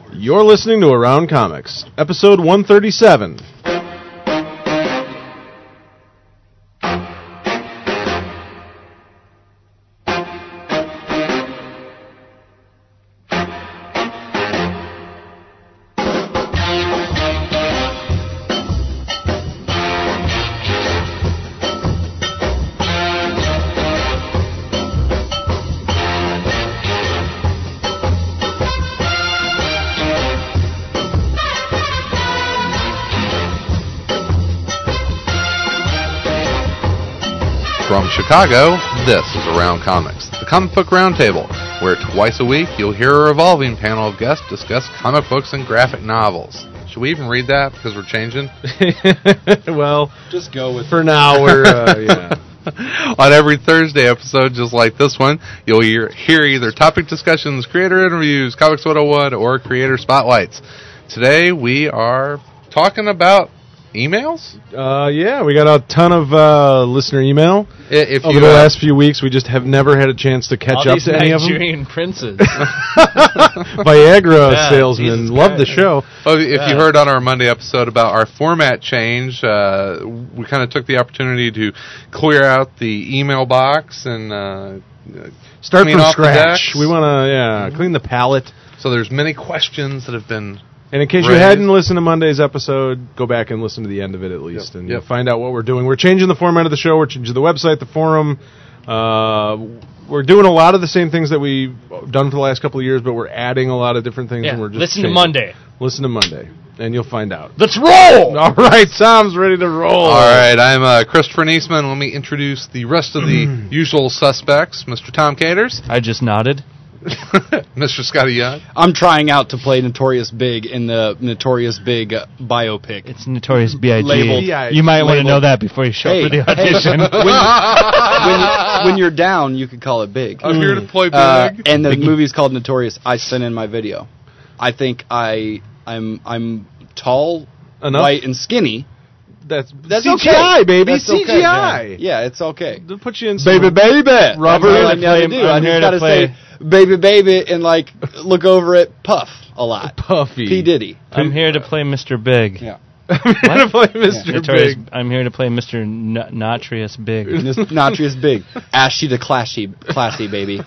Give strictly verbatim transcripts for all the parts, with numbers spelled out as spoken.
You're listening to Around Comics, episode one thirty-seven. From Chicago, this is Around Comics, the comic book roundtable, where twice a week you'll hear a revolving panel of guests discuss comic books and graphic novels. Should we even read that because we're changing? Well, just go with for now. We're uh, yeah. On every Thursday episode, just like this one, you'll hear, hear either topic discussions, creator interviews, Comics one oh one, or creator spotlights. Today we are talking about emails? Uh, yeah, we got a ton of uh, listener email. If Over you, the uh, last few weeks, we just have never had a chance to catch all up these to any of them. Nigerian princes. Viagra Yeah, salesman. Jesus Love the Christ. show. Oh, if Yeah. you heard on our Monday episode about our format change, uh, we kind of took the opportunity to clear out the email box and uh, Start clean from off the scratch. decks. We want to yeah Mm-hmm. clean the palette. So there's many questions that have been... And in case you Raised. hadn't listened to Monday's episode, go back and listen to the end of it at least, Yep, and yep. you'll find out what we're doing. We're changing the format of the show. We're changing the website, the forum. Uh, we're doing a lot of the same things that we've done for the last couple of years, but we're adding a lot of different things. Yeah, And we're just listen to changing. Monday. Listen to Monday, and you'll find out. Let's roll! All right, Tom's ready to roll. All right, I'm uh, Christopher Niesman. Let me introduce the rest of the usual suspects. Mister Tom Caters, I just nodded. Mister Scotty Young, I'm trying out to play Notorious Big in the Notorious Big uh, biopic. It's Notorious B I G Labeled. You might want to Labeled. know that before you show Hey, up for the hey. audition. when, when you're down, you could call it Big. I'm here to play big. Uh, and the movie's called Notorious. I sent in my video. I think I I'm I'm tall, Enough? white, and skinny. That's That's C G I, okay. baby. That's C G I. okay. Yeah. yeah, it's okay. They'll put you in some Baby, baby, Rubber. That's all I I'm know here to to do. play- I I'm here just to gotta play- say, baby, baby, and like look over at Puff a lot. Puffy. P Diddy. I'm here to play Mister Big. Yeah. I'm going to play Mister Notorious, Big. I'm here to play Mister N- Notorious Big. This Notorious Big. Ashy to classy, classy, baby.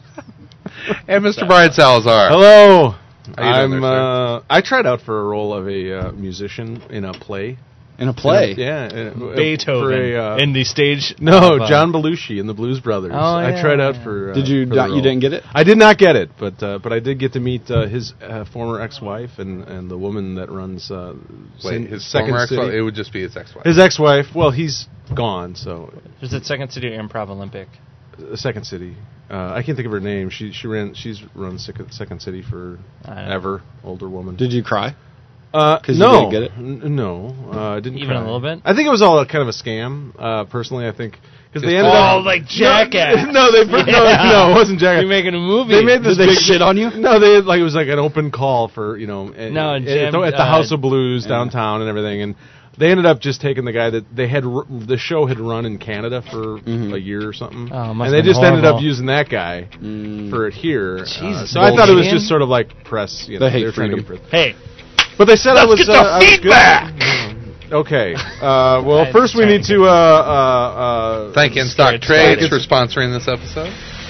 and Mister Brian Salazar. Hello. How you doing I'm. there, uh, I tried out for a role of a uh, musician in a play. In a play. Yeah, uh, Beethoven for a, uh, in the stage. no, of, uh, John Belushi and the Blues Brothers. Oh, I yeah, tried out yeah. for. Uh, Did you for the not, you role. didn't get it? I did not get it, but uh, but I did get to meet uh, his uh, former ex-wife and, and the woman that runs. Uh, Wait, Sin- his Second former ex-wife? City. It would just be his ex-wife. His ex-wife. Well, he's gone, so There's that Second City Improv Olympic. uh, Second City. Uh, I can't think of her name. She she ran. She's run Second, Second City for I don't know. ever. Older woman. Did you cry? Uh, 'Cause you no, didn't get it? N- no, uh, I didn't. Even a cry. little bit? I think it was all a kind of a scam. Uh, personally, I think because they Just- ended Oh, up like Jackass. No, they no, Yeah. no, it wasn't Jackass. You're making a movie. They made this Did they big shit on you? No, they had, like it was like an open call for you know at, No, at, Jim, the, at the uh, House of Blues yeah. downtown and everything, and they ended up just taking the guy that they had r- the show had run in Canada for Mhm. a year or something, Oh, it and must they have been just ended up horrible. using that guy Mm. for it here. Uh, Jesus, so I thought it was bullshit. just sort of like press. You know, The hate they were trying to freedom. get press. Hey, But they said I Let's was. get the uh, I was good. feedback! Mm. Okay. Uh, well, I'm first we trying need to to uh, uh, uh, Thank In Scared Stock Trades Scotty. for sponsoring this episode.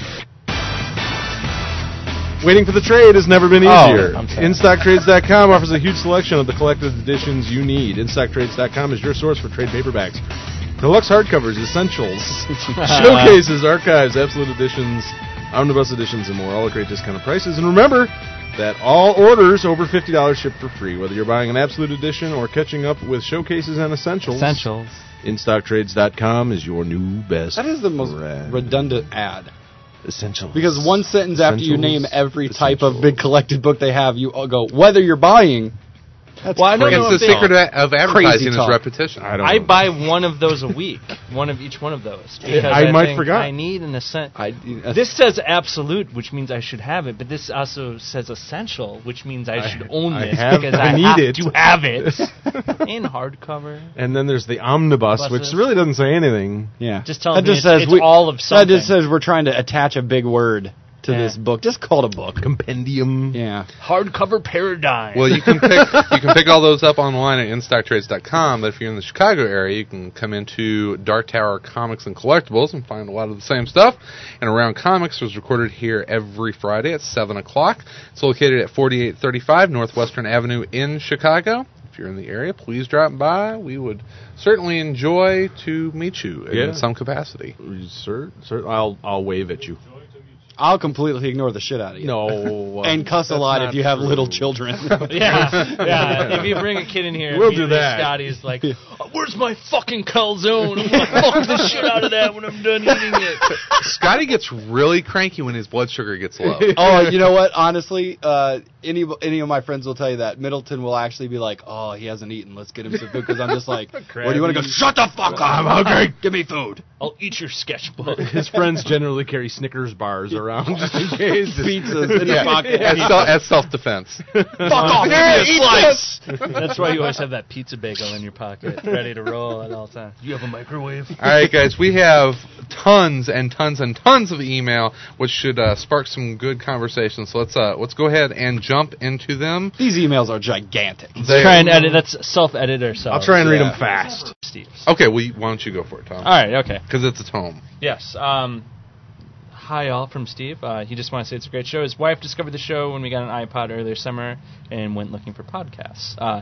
Waiting for the trade has never been Oh, easier. I'm sorry. In stock trades dot com offers a huge selection of the collected editions you need. In stock trades dot com is your source for trade paperbacks, deluxe hardcovers, essentials, showcases, archives, absolute editions, omnibus editions, and more, all at great discounted prices. And remember that all orders over fifty dollars ship for free, whether you're buying an absolute edition or catching up with showcases and essentials. essentials. in stock trades dot com is your new best That is the most friend. redundant ad. Essentials. Because one sentence after you Essentials. name every type of Essentials. big collected book they have, you all go, whether you're buying. That's Well, I don't crazy. know It's the if they- secret of advertising is talk. repetition. I don't I know. buy one of those a week, one of each one of those. Because I I, might think forgot. I need an essential. I, uh, This says absolute, which means I should have it, but this also says essential, which means I, I- should own I this have- because I I, need have it. to have it in hardcover. And then there's the omnibus, which Buses. really doesn't say anything. yeah. Just tell that me just it's- says it's we, all of That something. just says we're trying to attach a big word to Yeah. this book. Just call it a book. Compendium. Yeah. Hardcover paradigm. Well, you can pick you can pick all those up online at in stock trades dot com. But if you're in the Chicago area, you can come into Dark Tower Comics and Collectibles and find a lot of the same stuff. And Around Comics was recorded here every Friday at seven o'clock. It's located at forty-eight thirty-five Northwestern Avenue in Chicago. If you're in the area, please drop by. We would certainly enjoy to meet you in Yeah. some capacity. Sir, sir, I'll I'll wave at you. I'll completely ignore the shit out of you. No. And cuss a that's lot not if you have true. little children. Yeah, yeah. If you bring a kid in here, We'll do immediately that. Scotty's like, "Oh, "Where's my fucking calzone? I'm gonna fuck the shit out of that when I'm done eating it." Scotty gets really cranky when his blood sugar gets low. Oh, you know what? Honestly, uh, any any of my friends will tell you that Middleton will actually be like, "Oh, he hasn't eaten. Let's get him some food." Because I'm just like, "Where do you want to go?" Shut the fuck up! I'm hungry. Give me food. I'll eat your sketchbook. His friends generally carry Snickers bars around just in case. Pizzas in his pocket. As, self, as self-defense. Fuck off! Here, eat this. That's why you always have that pizza bagel in your pocket, ready to roll at all times. You have a microwave? All right, guys, we have tons and tons and tons of email, which should uh, spark some good conversation. So let's uh, let's go ahead and jump into them. These emails are gigantic. They- Try and edit. That's self-edit ourselves. I'll try and read Yeah. them fast. Steve. Okay, well, why don't you go for it, Tom? All right. Okay. Because it's a tome. Yes. Um, hi, all, from Steve. Uh, he just wants to say it's a great show. His wife discovered the show when we got an iPod earlier summer and went looking for podcasts. Uh,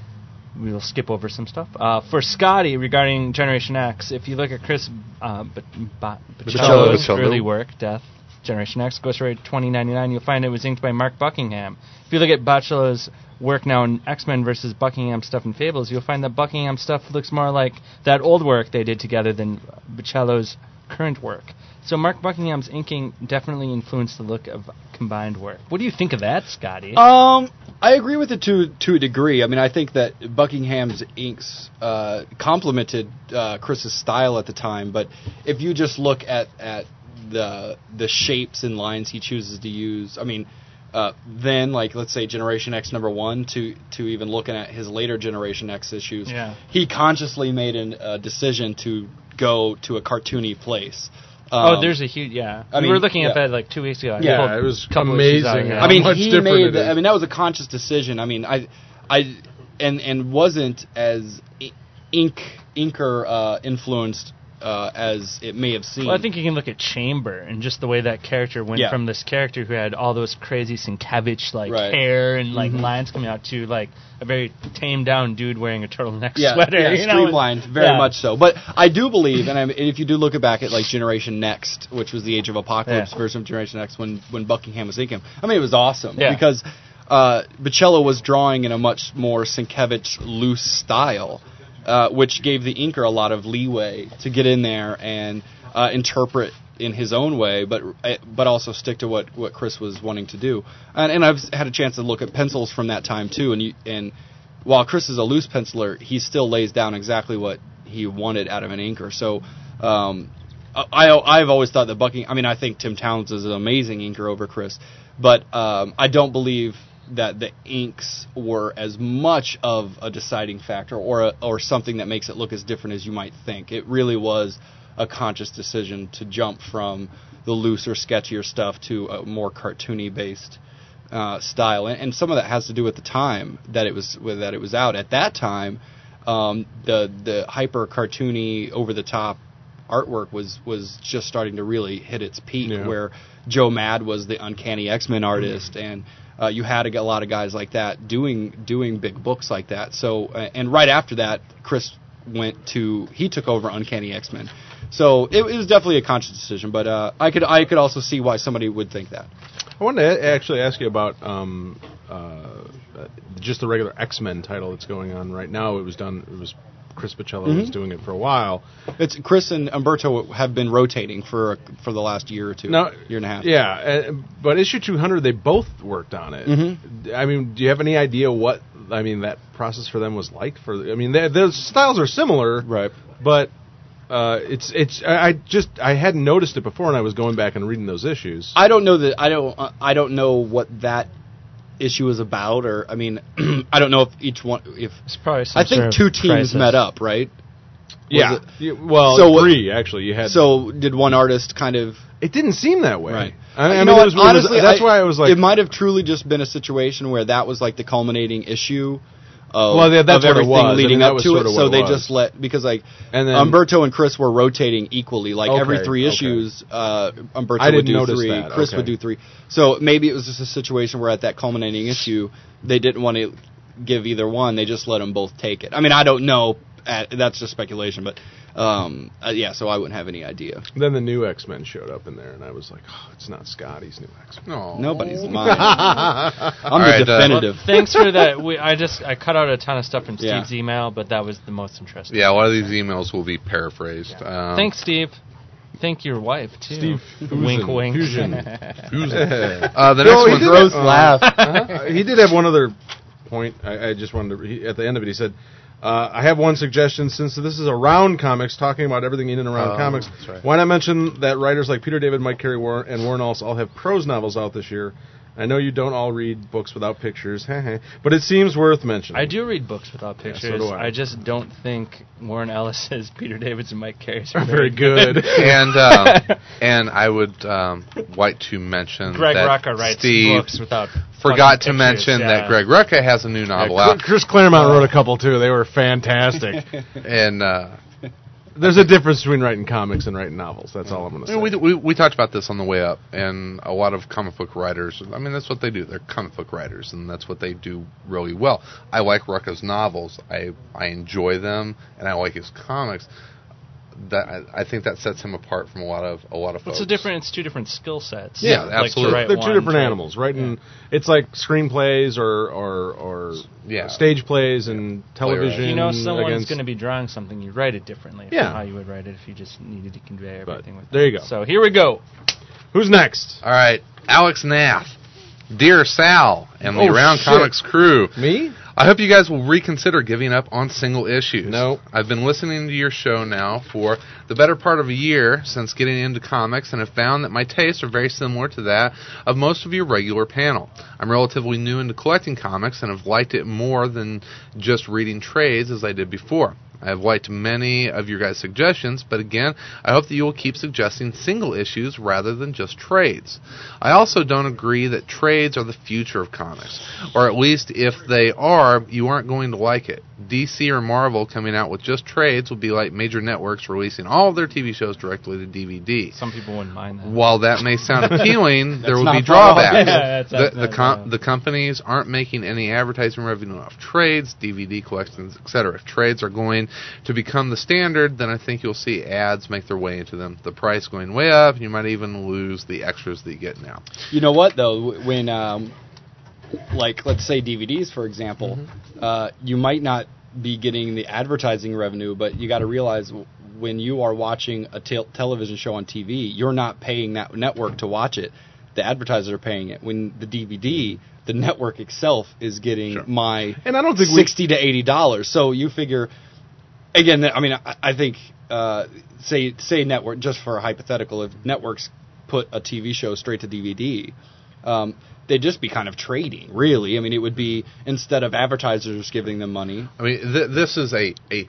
we will skip over some stuff. Uh, for Scotty, regarding Generation X, if you look at Chris uh, B- B- Bichello's Bichello. early work, Death, Generation X, Ghost Rider twenty ninety-nine, you'll find it was inked by Mark Buckingham. If you look at Bichello's work now in X-Men versus Buckingham stuff in Fables, you'll find that Buckingham stuff looks more like that old work they did together than Bichello's current work. So Mark Buckingham's inking definitely influenced the look of combined work. What do you think of that, Scotty? Um, I agree with it to to a degree. I mean, I think that Buckingham's inks uh, complemented uh, Chris's style at the time. But if you just look at at the the shapes and lines he chooses to use, I mean, uh, then like let's say Generation X number one to to even looking at his later Generation X issues, Yeah. he consciously made a uh, decision to go to a cartoony place. oh, Um, there's a huge, yeah. I we mean, were looking at yeah. that like two weeks ago. I Yeah, pulled it was a couple issues out, amazing yeah. how I mean, much he different made. it The, is. I mean, that was a conscious decision. I mean, I, I, and and wasn't as i- ink inker uh, influenced uh, as it may have seemed. Well, I think you can look at Chamber and just the way that character went Yeah. from this character who had all those crazy Sienkiewicz like Right. hair and like Mhm. lines coming out to like a very tamed down dude wearing a turtleneck yeah, sweater. yeah, you know? streamlined, very Yeah. much so. But I do believe, and I mean, if you do look back at like Generation Next, which was the Age of Apocalypse Yeah. version of Generation X, when when Buckingham was inking, I mean, it was awesome Yeah. because uh, Bichello was drawing in a much more Sienkiewicz loose style. Uh, which gave the inker a lot of leeway to get in there and uh, interpret in his own way, but uh, but also stick to what, what Chris was wanting to do. And, and I've had a chance to look at pencils from that time too. And you, and while Chris is a loose penciler, he still lays down exactly what he wanted out of an inker. So um, I I've always thought that Bucking. I mean, I think Tim Towns is an amazing inker over Chris, but um, I don't believe that the inks were as much of a deciding factor or a, or something that makes it look as different as you might think. It really was a conscious decision to jump from the looser, sketchier stuff to a more cartoony based uh, style, and, and some of that has to do with the time that it was with, that it was out. At that time, um, the the hyper cartoony, over the top artwork was was just starting to really hit its peak, Yeah. where Joe Mad was the uncanny X-Men artist, and uh, you had a, a lot of guys like that doing doing big books like that. So, uh, and right after that, Chris went to he took over Uncanny X-Men. So it, it was definitely a conscious decision, but uh, I could I could also see why somebody would think that. I wanted to a- actually ask you about um, uh, uh, just the regular X-Men title that's going on right now. It was done. It was Chris Bichello was Mhm. doing it for a while. It's Chris and Umberto have been rotating for for the last year or two, No, year and a half. Yeah, uh, but issue two hundred, they both worked on it. Mhm. I mean, do you have any idea what I mean that process for them was like? For I mean, their their styles are similar, Right. But uh, it's it's I I just I hadn't noticed it before, and I was going back and reading those issues. I don't know that I don't uh, I don't know what that issue is about, or I mean, I don't know if each one if It's probably some I think sort of two teams crisis. met up, right? Yeah. it- Yeah, well, So what- three actually. You had. So did one artist kind of? it didn't seem that way. Right. I, I You mean, know it what? was, it was- honestly, that's I- why I was like, it might have truly just been a situation where that was like the culminating issue. Of, Well, yeah, that's of what it everything was. I leading mean, that up was to sort it, of so what it they was. just let because like And then- Umberto and Chris were rotating equally. Like every Okay, three okay. issues, uh, Umberto I would didn't do notice three, that, Chris okay. would do three. So maybe it was just a situation where at that culminating issue, they didn't want to give either one. They just let them both take it. I mean, I don't know. At, that's just speculation, but um, uh, yeah. So I wouldn't have any idea. Then the new X-Men showed up in there, and I was like, oh, it's not Scotty's new X-Men. No. Nobody's mine. I'm All the right, uh, definitive. Well, thanks for that. We, I just I cut out a ton of stuff from Yeah. Steve's email, but that was the most interesting. Yeah, a lot of these emails will be paraphrased. Um, Thanks, Steve. Thank your wife too. Steve wink, Fusen. wink. Fusion. Uh, the No, next he one. did Gross uh, laugh. uh, he did have one other point. I, I just wanted to. He, at the end of it, he said, uh, "I have one suggestion. Since this is around comics, talking about everything in and around Oh, comics, that's right. why not mention that writers like Peter David, Mike Carey, War- and Warren Ellis all have prose novels out this year? I know you don't all read books without pictures, but it seems worth mentioning." I do read books without so pictures. do I. I just don't think Warren Ellis's, Peter David's, and Mike Carey's are Are very good. and um, and I would um, like to mention Greg that Rucka writes Steve books without forgot to fucking mention pictures, that yeah. Greg Rucka has a new novel Yeah, out, Chris Claremont wrote a couple too. They were fantastic. and uh, There's a difference between writing comics and writing novels. That's all I'm going to say. you know, we, we we talked about this on the way up, and a lot of comic book writers. I mean, that's what they do. They're comic book writers, and that's what they do really well. I like Rucka's novels. I I enjoy them, and I like his comics. That I, I think that sets him apart from a lot of a lot of folks. It's a different. It's two different skill sets. Yeah, Like, to absolutely. write They're two one, different to- animals. Writing, it's like screenplays or or, or Yeah. stage plays and television. You know, someone's against- going to be drawing something. You write it differently. Yeah. From how you would write it if you just needed to convey But everything. with there it. you go. So here we go. Who's next? All right, Alex Nath, Dear Sal, and the Oh, Around shit. Comics crew. Me? I hope you guys will reconsider giving up on single issues. No. I've been listening to your show now for the better part of a year since getting into comics and have found that my tastes are very similar to that of most of your regular panel. I'm relatively new into collecting comics and have liked it more than just reading trades as I did before. I have liked many of your guys' suggestions, but again, I hope that you will keep suggesting single issues rather than just trades. I also don't agree that trades are the future of comics, or at least if they are, you aren't going to like it. D C or Marvel coming out with just trades would be like major networks releasing all of their T V shows directly to D V D. Some people wouldn't mind that. While that may sound appealing, there will not be far off. drawbacks. Yeah, that's- the that's the, not com- bad. the companies aren't making any advertising revenue off trades, D V D collections, et cetera. If trades are going to become the standard, then I think you'll see ads make their way into them. The price going way up, you might even lose the extras that you get now. You know what though? When um, like let's say D V Ds for example, Mm-hmm. uh, you might not be getting the advertising revenue, but you got to realize w- when you are watching a tel- television show on T V, you're not paying that network to watch it. The advertisers are paying it. When the D V D, the network itself is getting Sure. my And I don't think we- sixty to eighty dollars. So you figure, again, I mean, I, I think uh, say say network just for a hypothetical, if networks put a T V show straight to D V D, um, they'd just be kind of trading, really. I mean, it would be instead of advertisers giving them money. I mean, th- this is a, a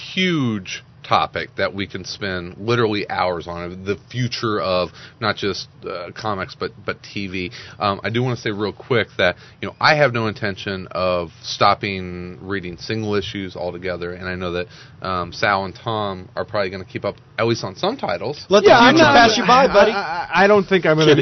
huge topic that we can spend literally hours on. The future of not just uh, comics, but but T V. Um, I do want to say real quick that you know I have no intention of stopping reading single issues altogether, and I know that um, Sal and Tom are probably going to keep up at least on some titles. Let Yeah, the I'm future not- pass you by, buddy. I, I, I don't think I'm going to.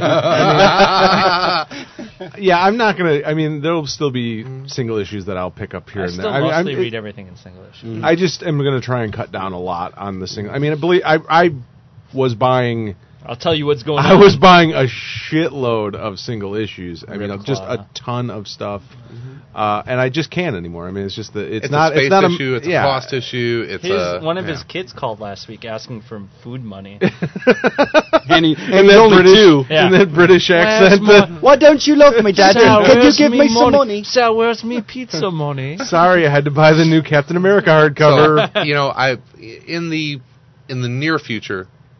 Yeah, I'm not going to. I mean, there will still be single issues that I'll pick up here I and still there. I mean, mostly I'm- read everything in single issue. I just am going to try and cut down a lot on the single. I mean, I believe I I was buying I'll tell you what's going I on. was buying a shitload of single issues. I mean, Rip just Claw. a ton of stuff, uh, and I just can't anymore. I mean, it's just the it's, It's not a space it's not issue. a it's yeah. a cost issue. It's His, a, one of yeah. his kids called last week asking for food money. and he, and And he's then only British, two. Yeah. and then British accent. more- Why don't you love me, Daddy? Sal, Can you where's give me some money? Sal, where's me pizza money? Sorry, I had to buy the new Captain America hardcover. So, you know, I in the in the near future,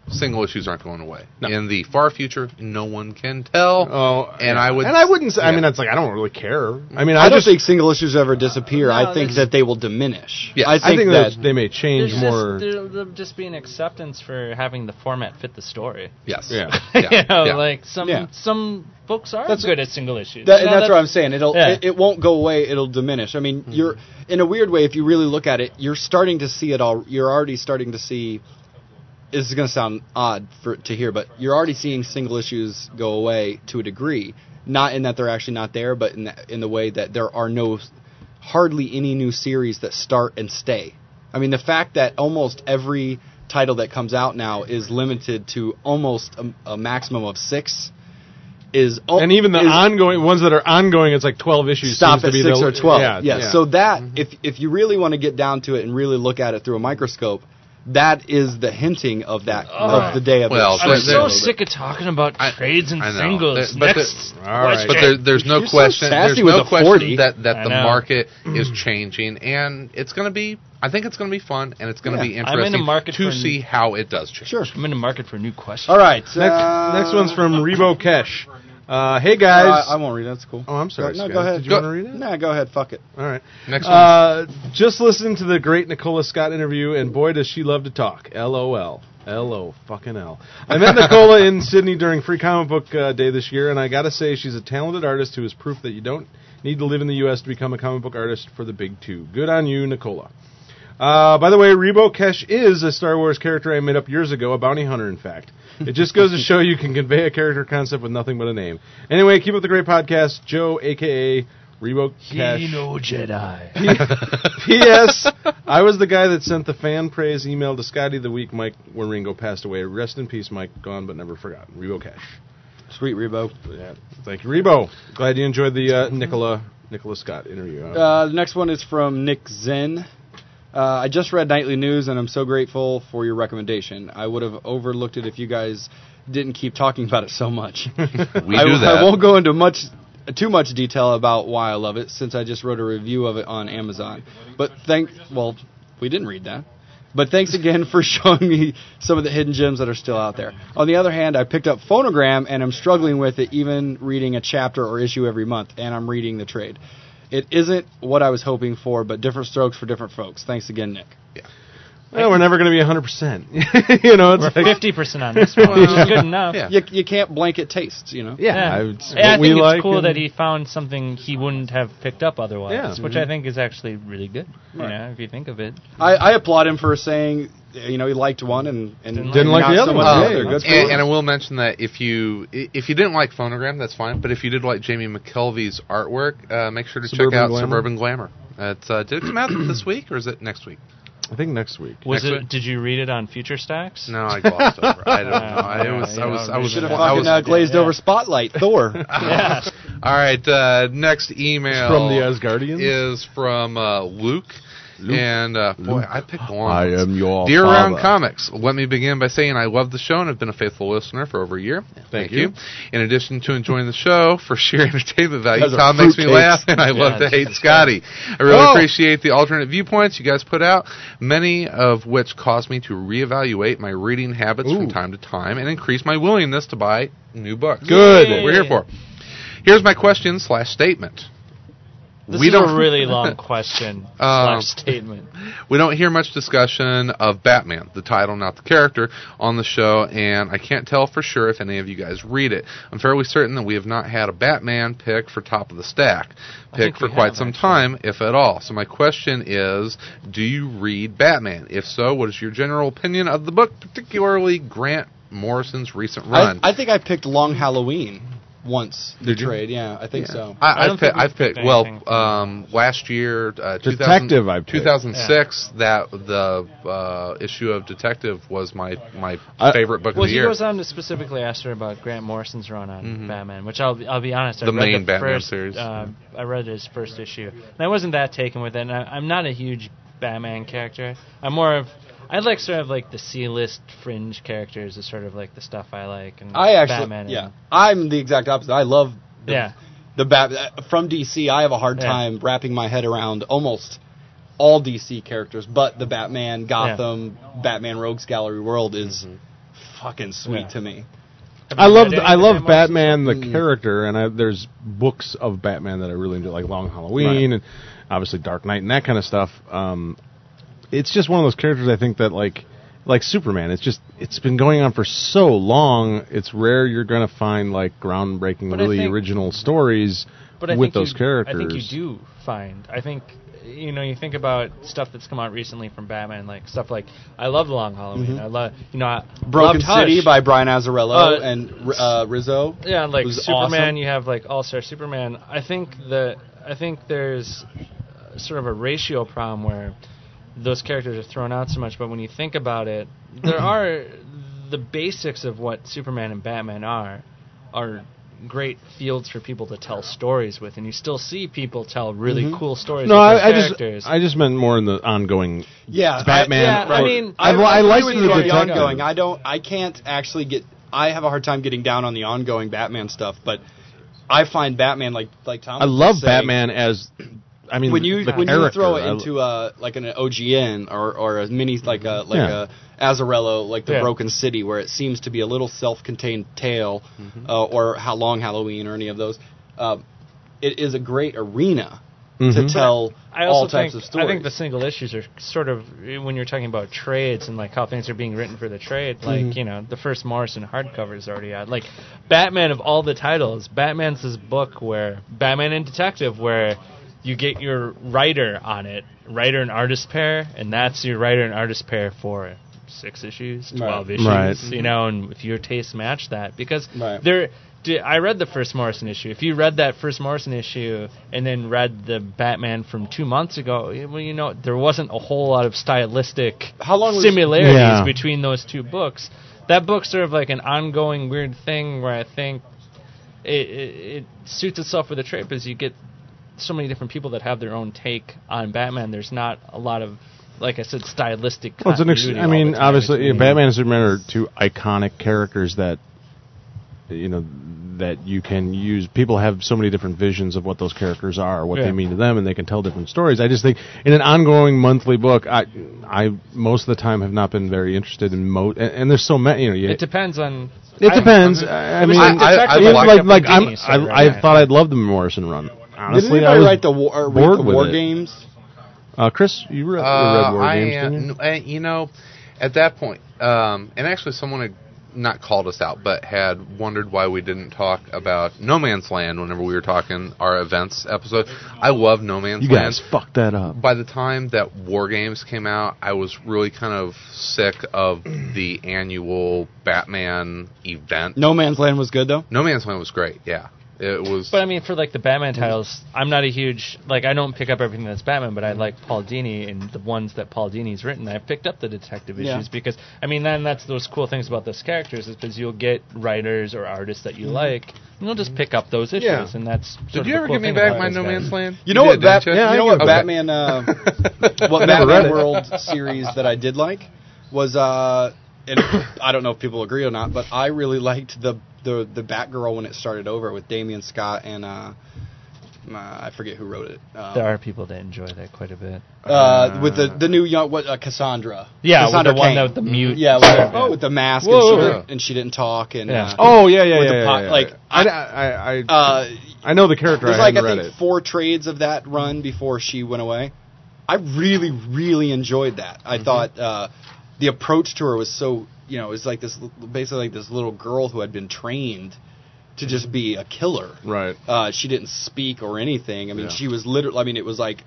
single issues aren't going away. No. In the far future, no one can tell. Oh, and yeah. I would, and I wouldn't. Say, I yeah. mean, it's like I don't really care. I mean, I, I don't just think single issues ever disappear. No, I think there's- that they will diminish. Yeah. I I think, think that, that they may change There's more. Just, there'll, there'll just be an acceptance for having the format fit the story. Yes. Yeah. Yeah. you know, yeah. like some Yeah. some books are That's- good at single issues. That, You and know, that's what I'm saying. It'll Yeah. it, it won't go away. It'll diminish. I mean, you're in a weird way. If you really look at it, you're starting to see it all. You're already starting to see. This is going to sound odd for to hear, but you're already seeing single issues go away to a degree. Not in that they're actually not there, but in the, in the way that there are no hardly any new series that start and stay. I mean, the fact that almost every title that comes out now is limited to almost a, a maximum of six is o- And even the is, ongoing ones that are ongoing, it's like twelve issues. stop seems at to be six the, or twelve. Yeah, Yeah, yeah. So that if if you really want to get down to it and really look at it through a microscope, that is the hinting of that of the day of Well, it. I'm there- so there- sick of talking about I- trades and I know. singles. There- but Next, there- all right. question. But there, there's no You're so question. There's sassy with no the question forty. that, that I the know. market is changing, and it's going to be. I think it's going to be fun, and it's going to Yeah. be I'm in the interesting market to for- see how it does change. Sure. I'm in the market for new questions. All right. Next, uh, next one's from Rebo Kesh. Uh, hey uh, guys. I won't read it. That's cool. oh, I'm sorry. No, Scott. go ahead. Did you Go- want to read it? Nah, go ahead. Fuck it. All right. Next one. Uh, just listened to the great Nicola Scott interview, and boy, does she love to talk. L O L. L O fucking L. I met Nicola in Sydney during Free Comic Book uh, Day this year, and I gotta say, she's a talented artist who is proof that you don't need to live in the U S to become a comic book artist for the big two. Good on you, Nicola. Uh, by the way, Rebo Kesh is a Star Wars character I made up years ago, a bounty hunter, in fact. It just goes to show you can convey a character concept with nothing but a name. Anyway, keep up the great podcast. Joe, a k a. Rebo Kesh. He no Jedi. P S. I was the guy that sent the fan praise email to Scotty the week Mike when Ringo passed away. Rest in peace, Mike. Gone but never forgotten. Rebo Kesh. Sweet Rebo. Yeah. Thank you, Rebo. Glad you enjoyed the uh, Nicola Nicola Scott interview. Uh, Uh, the next one is from Nick Zen. Uh, I just read Nightly News, and I'm so grateful for your recommendation. I would have overlooked it if you guys didn't keep talking about it so much. we I, do that. I won't go into much too much detail about why I love it, since I just wrote a review of it on Amazon. But thank, well, we didn't read that. But thanks again for showing me some of the hidden gems that are still out there. On the other hand, I picked up Phonogram, and I'm struggling with it, even reading a chapter or issue every month, and I'm reading the trade. It isn't what I was hoping for, but different strokes for different folks. Thanks again, Nick. well, we're never going to be one hundred percent. You know, it's We're like, fifty percent on this one, which is good enough. Yeah. You, you can't blanket tastes, you know? yeah, Yeah. I, Yeah, it's I what we think it's like cool and- that he found something he wouldn't have picked up otherwise, Yeah. which I think is actually really good. You Right. know, if you think of it. I, I applaud him for saying, you know, he liked one and, and Didn't Didn't like not the so other much one. the Hey, other. Good that's for And, him. and I will mention that if you if you didn't like Phonogram, that's fine. But if you did like Jamie McKelvey's artwork, uh, make sure to Suburban check out Glamour. Suburban Glamour. It's, uh, did it come out this week or is it next week? I think next week. Was Next it? week? Did you read it on Future Stacks? No, I glossed over. I don't know. I Yeah, was you I was know, I was Should have I fucking was, uh, glazed yeah. over Spotlight, Thor. Yeah. All right, uh, next email From the Asgardians? is from uh, Luke. Luke. And, uh, boy, I picked long I ones. am your Dear father. Round Comics, let me begin by saying I love the show and have been a faithful listener for over a year. Thank, you. In addition to enjoying the show for sheer entertainment value, Those are Tom makes me fruitcakes. laugh and I love Yeah, to hate Jesus Scotty. I really Oh. appreciate the alternate viewpoints you guys put out, many of which cause me to reevaluate my reading habits Ooh. from time to time and increase my willingness to buy new books. Good. That's what we're here for. Here's my question slash statement. This We is don't- a really long question Um, slash statement. We don't hear much discussion of Batman, the title, not the character, on the show, and I can't tell for sure if any of you guys read it. I'm fairly certain that we have not had a Batman pick for top of the stack, I pick think for we quite have, some actually. time, if at all. So my question is, do you read Batman? If so, what is your general opinion of the book, particularly Grant Morrison's recent I, run? I think I picked Long Halloween once. Did the you? trade, yeah, I think so. I, I I've, don't picked, think we've I've picked, picked well, anything. um, last year, uh, Detective I picked. two thousand six, that the uh, issue of Detective was my my I- favorite book Well, of the he year. goes on to specifically ask her about Grant Morrison's run on Mhm. Batman, which I'll I'll be honest, I The read main the Batman first, series. Uh, I read his first issue, and I wasn't that taken with it. And I, I'm not a huge Batman character. I'm more of I like sort of like the C-list fringe characters is sort of like the stuff I like. And I actually, Batman yeah, and, I'm the exact opposite. I love the, yeah. the Bat uh, from D C. I have a hard Yeah. time wrapping my head around almost all D C characters, but the Batman, Gotham, Batman Rogues Gallery world is fucking sweet Yeah. to me. Have I you love read any I of love Grant Morrison's Batman the Mm. character, and I, there's books of Batman that I really enjoy, like Long Halloween, and obviously Dark Knight and that kind of stuff. Um, it's just one of those characters I think that like like Superman. It's just it's been going on for so long. It's rare you're going to find like groundbreaking, But I really think- original stories But I with think those you, characters. I think you do find. I think you know you think about stuff that's come out recently from Batman, like stuff like I love Long Halloween. Mm-hmm. I love you know I Broken loved Hush. City by Brian Azzarello Uh, and uh, Rizzo. Yeah, like who's Superman, awesome. you have like All Star Superman. I think that I think there's uh, sort of a ratio problem where those characters are thrown out so much. But when you think about it, there are the basics of what Superman and Batman are are great fields for people to tell stories with, and you still see people tell really Mhm. cool stories no, with I, those I just characters. I just meant more in the ongoing. Yeah, Batman. I- yeah, I or- mean, I, I, I, I like like the the detective. ongoing. I don't. I can't actually get. I have a hard time getting down on the ongoing Batman stuff, but I find Batman like like Tom. I was love just saying, Batman as. I mean, when you the when you character, throw it I- into a like an O G N or, or a mini like a like Yeah. a Azzarello like the Yeah. Broken City, where it seems to be a little self-contained tale, uh, or How Long Halloween or any of those, uh, it is a great arena Mhm. to tell I also all types think of stories. I think the single issues are sort of when you're talking about trades and like how things are being written for the trade. Like Mhm. you know, the first Morrison hardcover is already out. Like Batman of all the titles, Batman's this book where Batman and Detective where you get your writer on it, writer and artist pair, and that's your writer and artist pair for six issues, twelve Right. issues, Right. you know, and if your tastes match that, because Right. there. d- I read the first Morrison issue. If you read that first Morrison issue and then read the Batman from two months ago, well, you know, there wasn't a whole lot of stylistic How long was- similarities Yeah. between those two books. That book's sort of like an ongoing weird thing where I think it, it, it suits itself with the trade because you get so many different people that have their own take on Batman. There's not a lot of, like I said, stylistic Well, it's an ex- continuity I all mean, the time obviously, between- Batman and Superman are two iconic characters that, you know, that you can use. People have so many different visions of what those characters are, what Yeah. they mean to them, and they can tell different stories. I just think in an ongoing monthly book, I, I most of the time have not been very interested in mo. And, and there's so many, you know, you, It depends on. it I- depends. I, I it was mean, like I- Detective I even like like up like with I'm, Dini, so I, right. I thought I'd love the Morrison run. Honestly, Did I anybody was write the war, or read bored the with war it. games? Uh, Chris, you read, you Uh, read War I, Games, uh, didn't you? n- uh, you know, at that point, um, and actually someone had not called us out, but had wondered why we didn't talk about No Man's Land whenever we were talking our events episode. I love No Man's You Land. guys fucked that up. By the time that War Games came out, I was really kind of sick of the annual Batman event. No Man's Land was good though. No Man's Land was great, yeah. It was. But I mean, for like the Batman titles, I'm not a huge like I don't pick up everything that's Batman, but I like Paul Dini and the ones that Paul Dini's written. I've picked up the detective Yeah. issues because I mean, then that's those cool things about those characters is because you'll get writers or artists that you like, and you'll just pick up those issues, Yeah. and that's. Sort Did of you the ever cool give me thing back about my those No guys. Man's Land? You know did, what? Bat- didn't you you? know what Okay. Batman? Uh, what Never read Batman it. World series that I did like was, uh, and I don't know if people agree or not, but I really liked the the the Batgirl when it started over with Damian Scott and uh, uh, I forget who wrote it. Um, There are people that enjoy that quite a bit. uh, with the the new young what uh, Cassandra. Yeah, with Cassandra the one Cain. that with the mute. Yeah, with, the, with the mask Whoa. and, she didn't, and she didn't talk and Yeah. uh, Oh yeah, yeah, with yeah, the yeah, po- yeah. like, I, I, I, uh, I know the character. There's I like I haven't read think it. four trades of that run before she went away. I really, really enjoyed that. I thought uh, the approach to her was so, you know, it was like this, basically like this little girl who had been trained to just be a killer. Right. Uh, she didn't speak or anything. I mean, Yeah. she was literally. I mean, it was like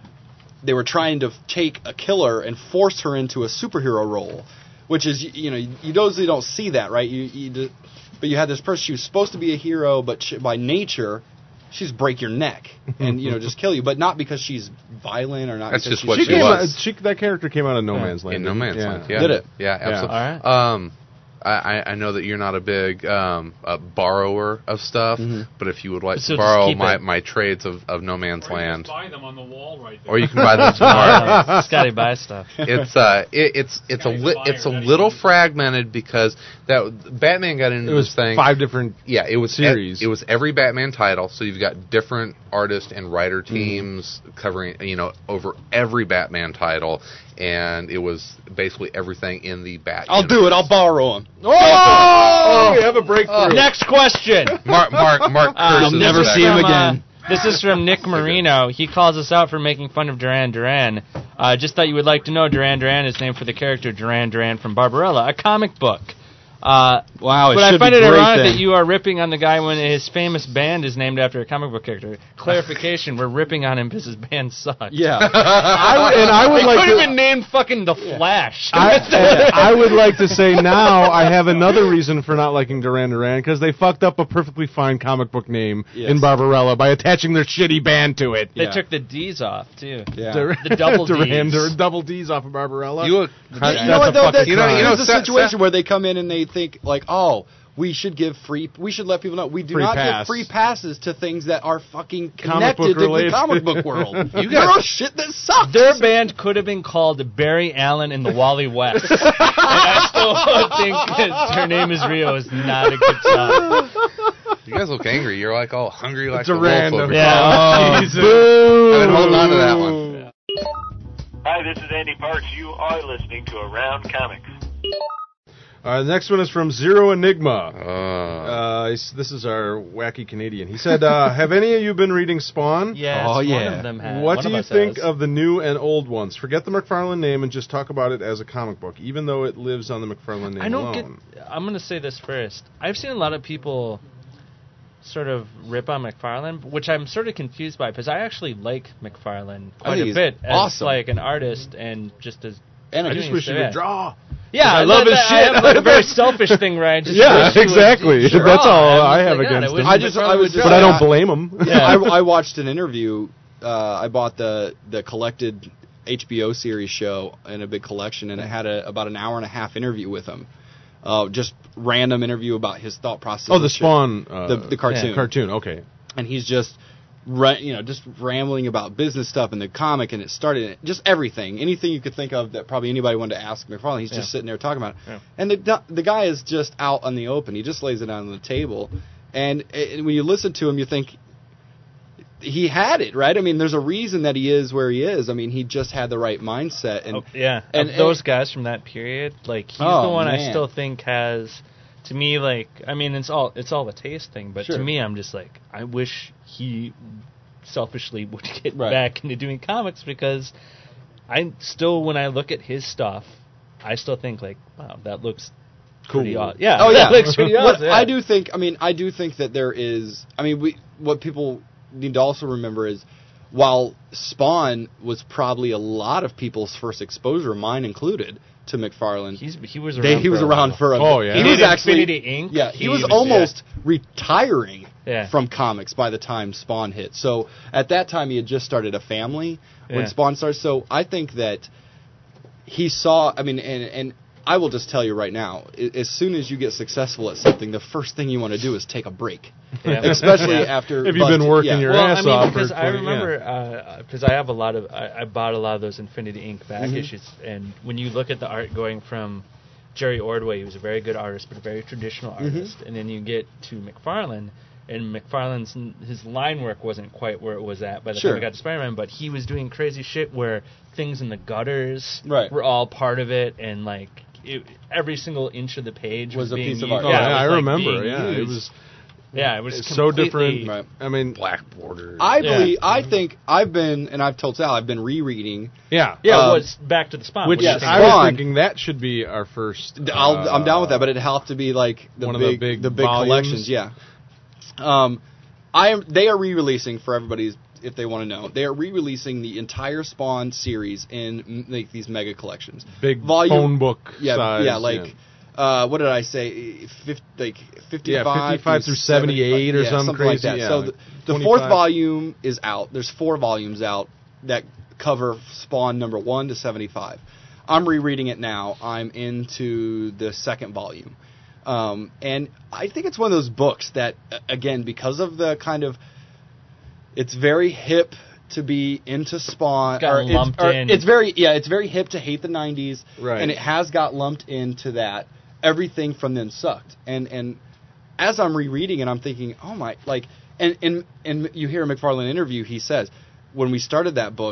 they were trying to take a killer and force her into a superhero role, which is, you know, you usually don't see that, right? You, you d- but you had this person. She was supposed to be a hero, but she, by nature, she's break your neck and you know just kill you. But not because she's violent or not. That's because just what she's She she came was. out, she, that character came out of No Yeah. Man's Land. In No didn't it? Man's yeah. Land, yeah. Did it? Yeah, absolutely. All right. Um, I, I- I know that you're not a big um, a borrower of stuff, Mhm. but if you would like So to just borrow keep my, it. my trades of, of No Man's Or you Land, just buy them on the wall right there. or you can buy them tomorrow. Scotty buys stuff. it's uh, it, it's it's a Guy's a li- buyer, it's a that's little easy. fragmented because that Batman got into It was this thing. five different. Yeah, it was series. It, it was every Batman title, so you've got different artist and writer teams covering, you know, over every Batman title, and it was basically everything in the Bat. I'll do it. I'll borrow them. Oh, we have a breakthrough. Next question. Mark, Mark, Mark. Uh, curses You'll never that see him guy. again. Uh, this is from Nick Marino. He calls us out for making fun of Duran Duran. Uh, just thought you would like to know Duran Duran is named for the character Duran Duran from Barbarella, a comic book. Uh, Wow, it but I should find be it great ironic then. that you are ripping on the guy when his famous band is named after a comic book character. Clarification, we're ripping on him because his band sucks. Yeah. I would, and I would It like could to. have been named fucking The Flash. I, I would like to say now I have another reason for not liking Duran Duran because they fucked up a perfectly fine comic book name Yes. in Barbarella by attaching their shitty band to it. They Yeah. took the D's off, too. Yeah. Dur- The double Duran, Ds. Dur- double D's off of Barbarella. You look. You That's know a what, though? fucking That, You know- you know, there's a Seth- situation Seth- where they come in and they think, like, oh, we should give free, we should let people know, we do Free not pass. give free passes to things that are fucking Comic connected book to related. the comic book world. You you guys- know shit that sucks. Their band could have been called Barry Allen and the Wally West. And I still think that her name is Rio is not a good time. You guys look angry. You're like all hungry like Duran a wolf over Duran. here. Yeah. Jesus. Boo. I've been holding on to that one. Hi, this is Andy Parks. You are listening to Around Comics. Uh, the next one is from Zero Enigma. Uh, Uh, he's- this is our wacky Canadian. He said, uh, have any of you been reading Spawn? Yes, Oh, one yeah. of them has. What one do of you us think has. of the new and old ones? Forget the McFarlane name and just talk about it as a comic book, even though it lives on the McFarlane name I don't alone. get. I'm going to say this first. I've seen a lot of people sort of rip on McFarlane, which I'm sort of confused by because I actually like McFarlane I quite think a he's bit as awesome. like an artist and just as. And I I just doing wish so you bad. would draw. Yeah, I love that- his that- shit. I have like a very selfish thing where I just Yeah, wish he would exactly. draw. That's all I'm I just have like, God, against wish him. I just- McFarlane I was would just- draw. But I don't Yeah. blame him. Yeah. I, I watched an interview. Uh, I bought the the collected H B O series show in a big collection, and it had a, about an hour and a half interview with him. Uh, just random interview about his thought process. Oh, and the shit. Spawn. Uh, The- the cartoon. Cartoon, okay. and he's just ra- you know just rambling about business stuff in the comic, and it started just everything, anything you could think of that probably anybody wanted to ask McFarlane. He's just Yeah. sitting there talking about it, Yeah. and the the guy is just out on the open. He just lays it out on the table, and, and when you listen to him, you think he had it right. I mean, there's a reason that he is where he is. I mean, he just had the right mindset, and Oh, yeah, and- and those guys from that period, like he's Oh, the one I man. still think has, to me, like I mean, it's all it's all a taste thing, but Sure. to me, I'm just like I wish he selfishly would get Right. back into doing comics because I still, when I look at his stuff, I still think like, wow, that looks pretty Cool. awesome. Yeah, Oh yeah, that looks pretty What awesome. yeah. I do think. I mean, I do think that there is. I mean, we what people need to also remember is, while Spawn was probably a lot of people's first exposure, mine included, to McFarlane. He's he was They, around he was for a around while. for a. Oh, yeah. He, He was did actually Infinity Incorporated. Yeah, he, He was was- almost retiring Yeah. from comics by the time Spawn hit. So at that time, he had just started a family when Yeah. Spawn started. So I think that he saw. I mean, and and I will just tell you right now, i- as soon as you get successful at something, the first thing you want to do is take a break, Yeah. especially Yeah. after If you've been busting- working yeah. your well, ass I mean, off because for I twenty remember because I have a lot of I, I bought a lot of those Infinity Incorporated back Mhm. issues, and when you look at the art going from Jerry Ordway, he was a very good artist, but a very traditional Mm-hmm. artist, and then you get to McFarlane, and McFarlane's his line work wasn't quite where it was at by the Sure. time we got to Spider-Man, but he was doing crazy shit where things in the gutters Right. were all part of it, and like it, every single inch of the page Was was, a being piece of used. art. Oh, Yeah, yeah, it was, I like, remember. being Yeah, it used. was Yeah, it was it's so completely- different. Right. I mean, black border. I Yeah. believe. I think I've been, and I've told Sal, I've been rereading. yeah. Yeah, Um, well, it's back to the Spawn. Which What do you yes, think? I was Spawn. thinking that should be our first. I'll, uh, I'm down with that, but it'd have to be like the one of big, the big the big volumes? collections. Yeah. Um, I am. They are re-releasing for everybody's if they want to know. They are re-releasing the entire Spawn series in m- like these mega collections. big volume- phone book Yeah, size. yeah, like. Uh, what did I say? Fif- like fifty-five, Yeah, fifty-five through seventy-eight or yeah, something something like crazy, that. yeah, so like the, the fourth twenty-five. volume is out. There's four volumes out that cover Spawn number one to seventy-five. I'm rereading it now. I'm into the second volume, um, and I think it's one of those books that, uh, again, because of the kind of, it's very hip to be into Spawn. Got or it's, lumped or in. It's very yeah. It's very hip to hate the nineties, Right. and it has got lumped into that. Everything from then sucked, and and as I'm rereading it, I'm thinking, oh my, like, and and and you hear a McFarlane interview. He says, when we started that book,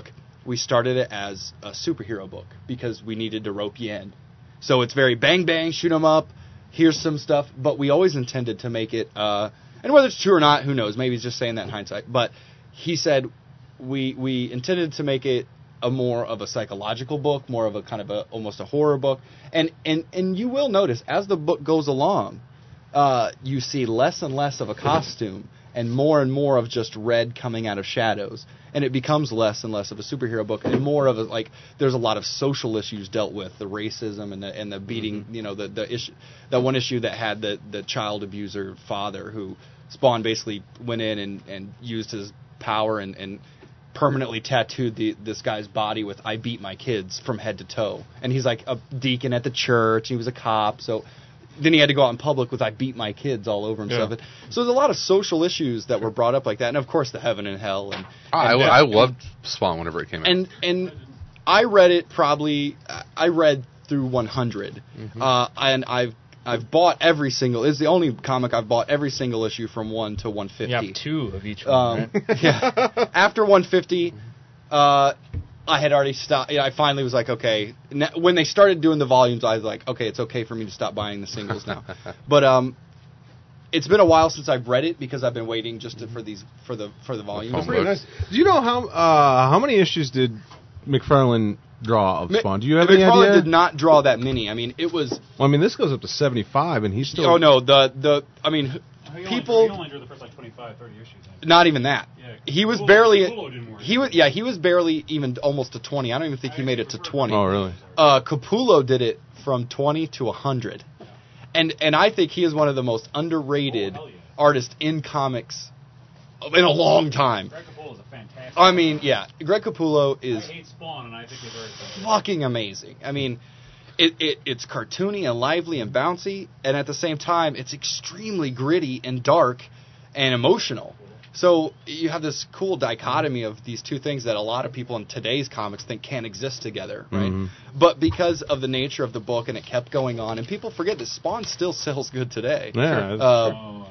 we started it as a superhero book because we needed to rope you in. So it's very bang bang, shoot 'em up. Here's some stuff, but we always intended to make it. Uh, and whether it's true or not, who knows? Maybe he's just saying that in hindsight. But he said we we intended to make it a more of a psychological book, more of a kind of a almost a horror book. And and and you will notice as the book goes along, uh, you see less and less of a costume and more and more of just red coming out of shadows. And it becomes less and less of a superhero book and more of a, like, there's a lot of social issues dealt with, the racism and the and the beating, mm-hmm. you know, the the issue, that one issue that had the, the child abuser father who Spawn basically went in and, and used his power and, and permanently tattooed the, this guy's body with "I beat my kids" from head to toe. And he's like a deacon at the church. He was a cop, so then he had to go out in public with "I beat my kids" all over himself. Yeah. So there's a lot of social issues that were brought up like that, and of course the heaven and hell. And, I, and I, I loved Spawn whenever it came out. And and I read it probably. I read through one hundred, mm-hmm. uh, and I've I've bought every single. It's the only comic I've bought every single issue from one to one fifty. You have two of each one. Um, right? Yeah. After one fifty, uh, I had already stopped. Yeah, I finally was like, okay. Now, when they started doing the volumes, I was like, okay, it's okay for me to stop buying the singles now. But um, it's been a while since I've read it because I've been waiting just to, for these for the for the volumes. That's Pretty nice. Do you know how uh, how many issues did McFarlane draw of Spawn? Do you have any McFarlane idea? did not draw that many. I mean, it was. Well, I mean, this goes up to seventy-five, and he's still. Oh no, the the. I mean, He people. Only, he only drew the first like twenty-five, thirty issues. Not even that. Yeah, he was Capullo, barely. Capullo didn't work. He was yeah. He was barely even almost to twenty. I don't even think he made it to twenty. Oh really? Uh, Capullo did it from twenty to a hundred, and and I think he is one of the most underrated Oh, hell yeah. artists in comics in a long time. Greg Capullo is a fantastic. I mean, yeah, Greg Capullo is I hate Spawn, and I think he's very fantastic. fucking amazing. I mean, it, it it's cartoony and lively and bouncy, and at the same time, it's extremely gritty and dark and emotional. So you have this cool dichotomy of these two things that a lot of people in today's comics think can't exist together, right? Mm-hmm. But because of the nature of the book, and it kept going on, and people forget that Spawn still sells good today. Yeah. Uh, Oh,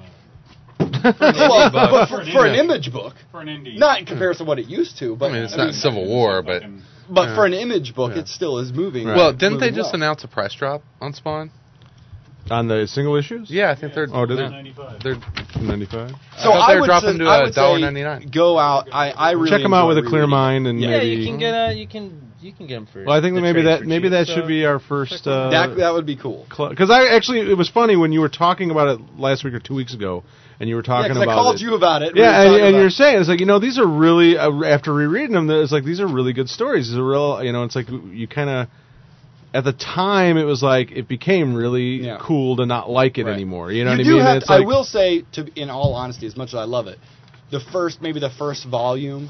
well, but for, For an for an indie. image book, for an indie. not in comparison to what it used to, but I mean, it's I not mean, Civil War, but Fucking- but Yeah. for an image book, Yeah. it still is moving. Right. well, didn't they moving just well. announce a price drop on Spawn? On the single issues? Yeah, I think they're. Oh, did they're, it? ninety-five. they're ninety-five. So I thought I, they were would dropping say, to I a would dollar say ninety-nine. Go out. I, I really Check them out with a enjoy clear rereading. mind, and Yeah, Yeah, maybe. you can get uh, you can you can get them for. Well, I think the that maybe trades that for maybe cheap, that so should be our first. Uh, that that would be cool. Because I actually, it was funny when you were talking about it last week or two weeks ago, and you were Yeah, talking because I about called it. you about it. We Yeah, were and, talking and about you're it. saying it's like, you know, these are really uh, after rereading them, it's like these are really good stories. These are real, you know, it's like you kind of. At the time, it was like it became really Yeah. cool to not like it Right. anymore. You know you what I do mean? have. It's like, I will say, to in all honesty, as much as I love it, the first maybe the first volume.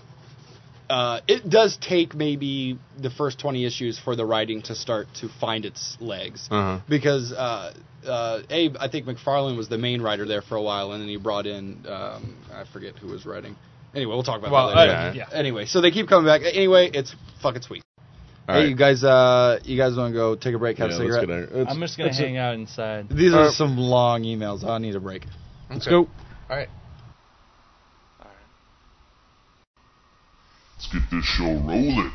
Uh, it does take maybe the first twenty issues for the writing to start to find its legs, Uh-huh. because uh, uh, Abe, I think McFarlane was the main writer there for a while, and then he brought in um, I forget who was writing. Anyway, we'll talk about Well, that later. uh, Yeah. yeah. Anyway, so they keep coming back. Anyway, it's fucking sweet. All hey, right. you guys, uh, you guys want to go take a break, have Yeah, a let's cigarette? get our- let's- I'm just gonna let's- hang out inside. These Uh, are some long emails. I need a break. Let's Okay. go. All right. Let's get this show rolling.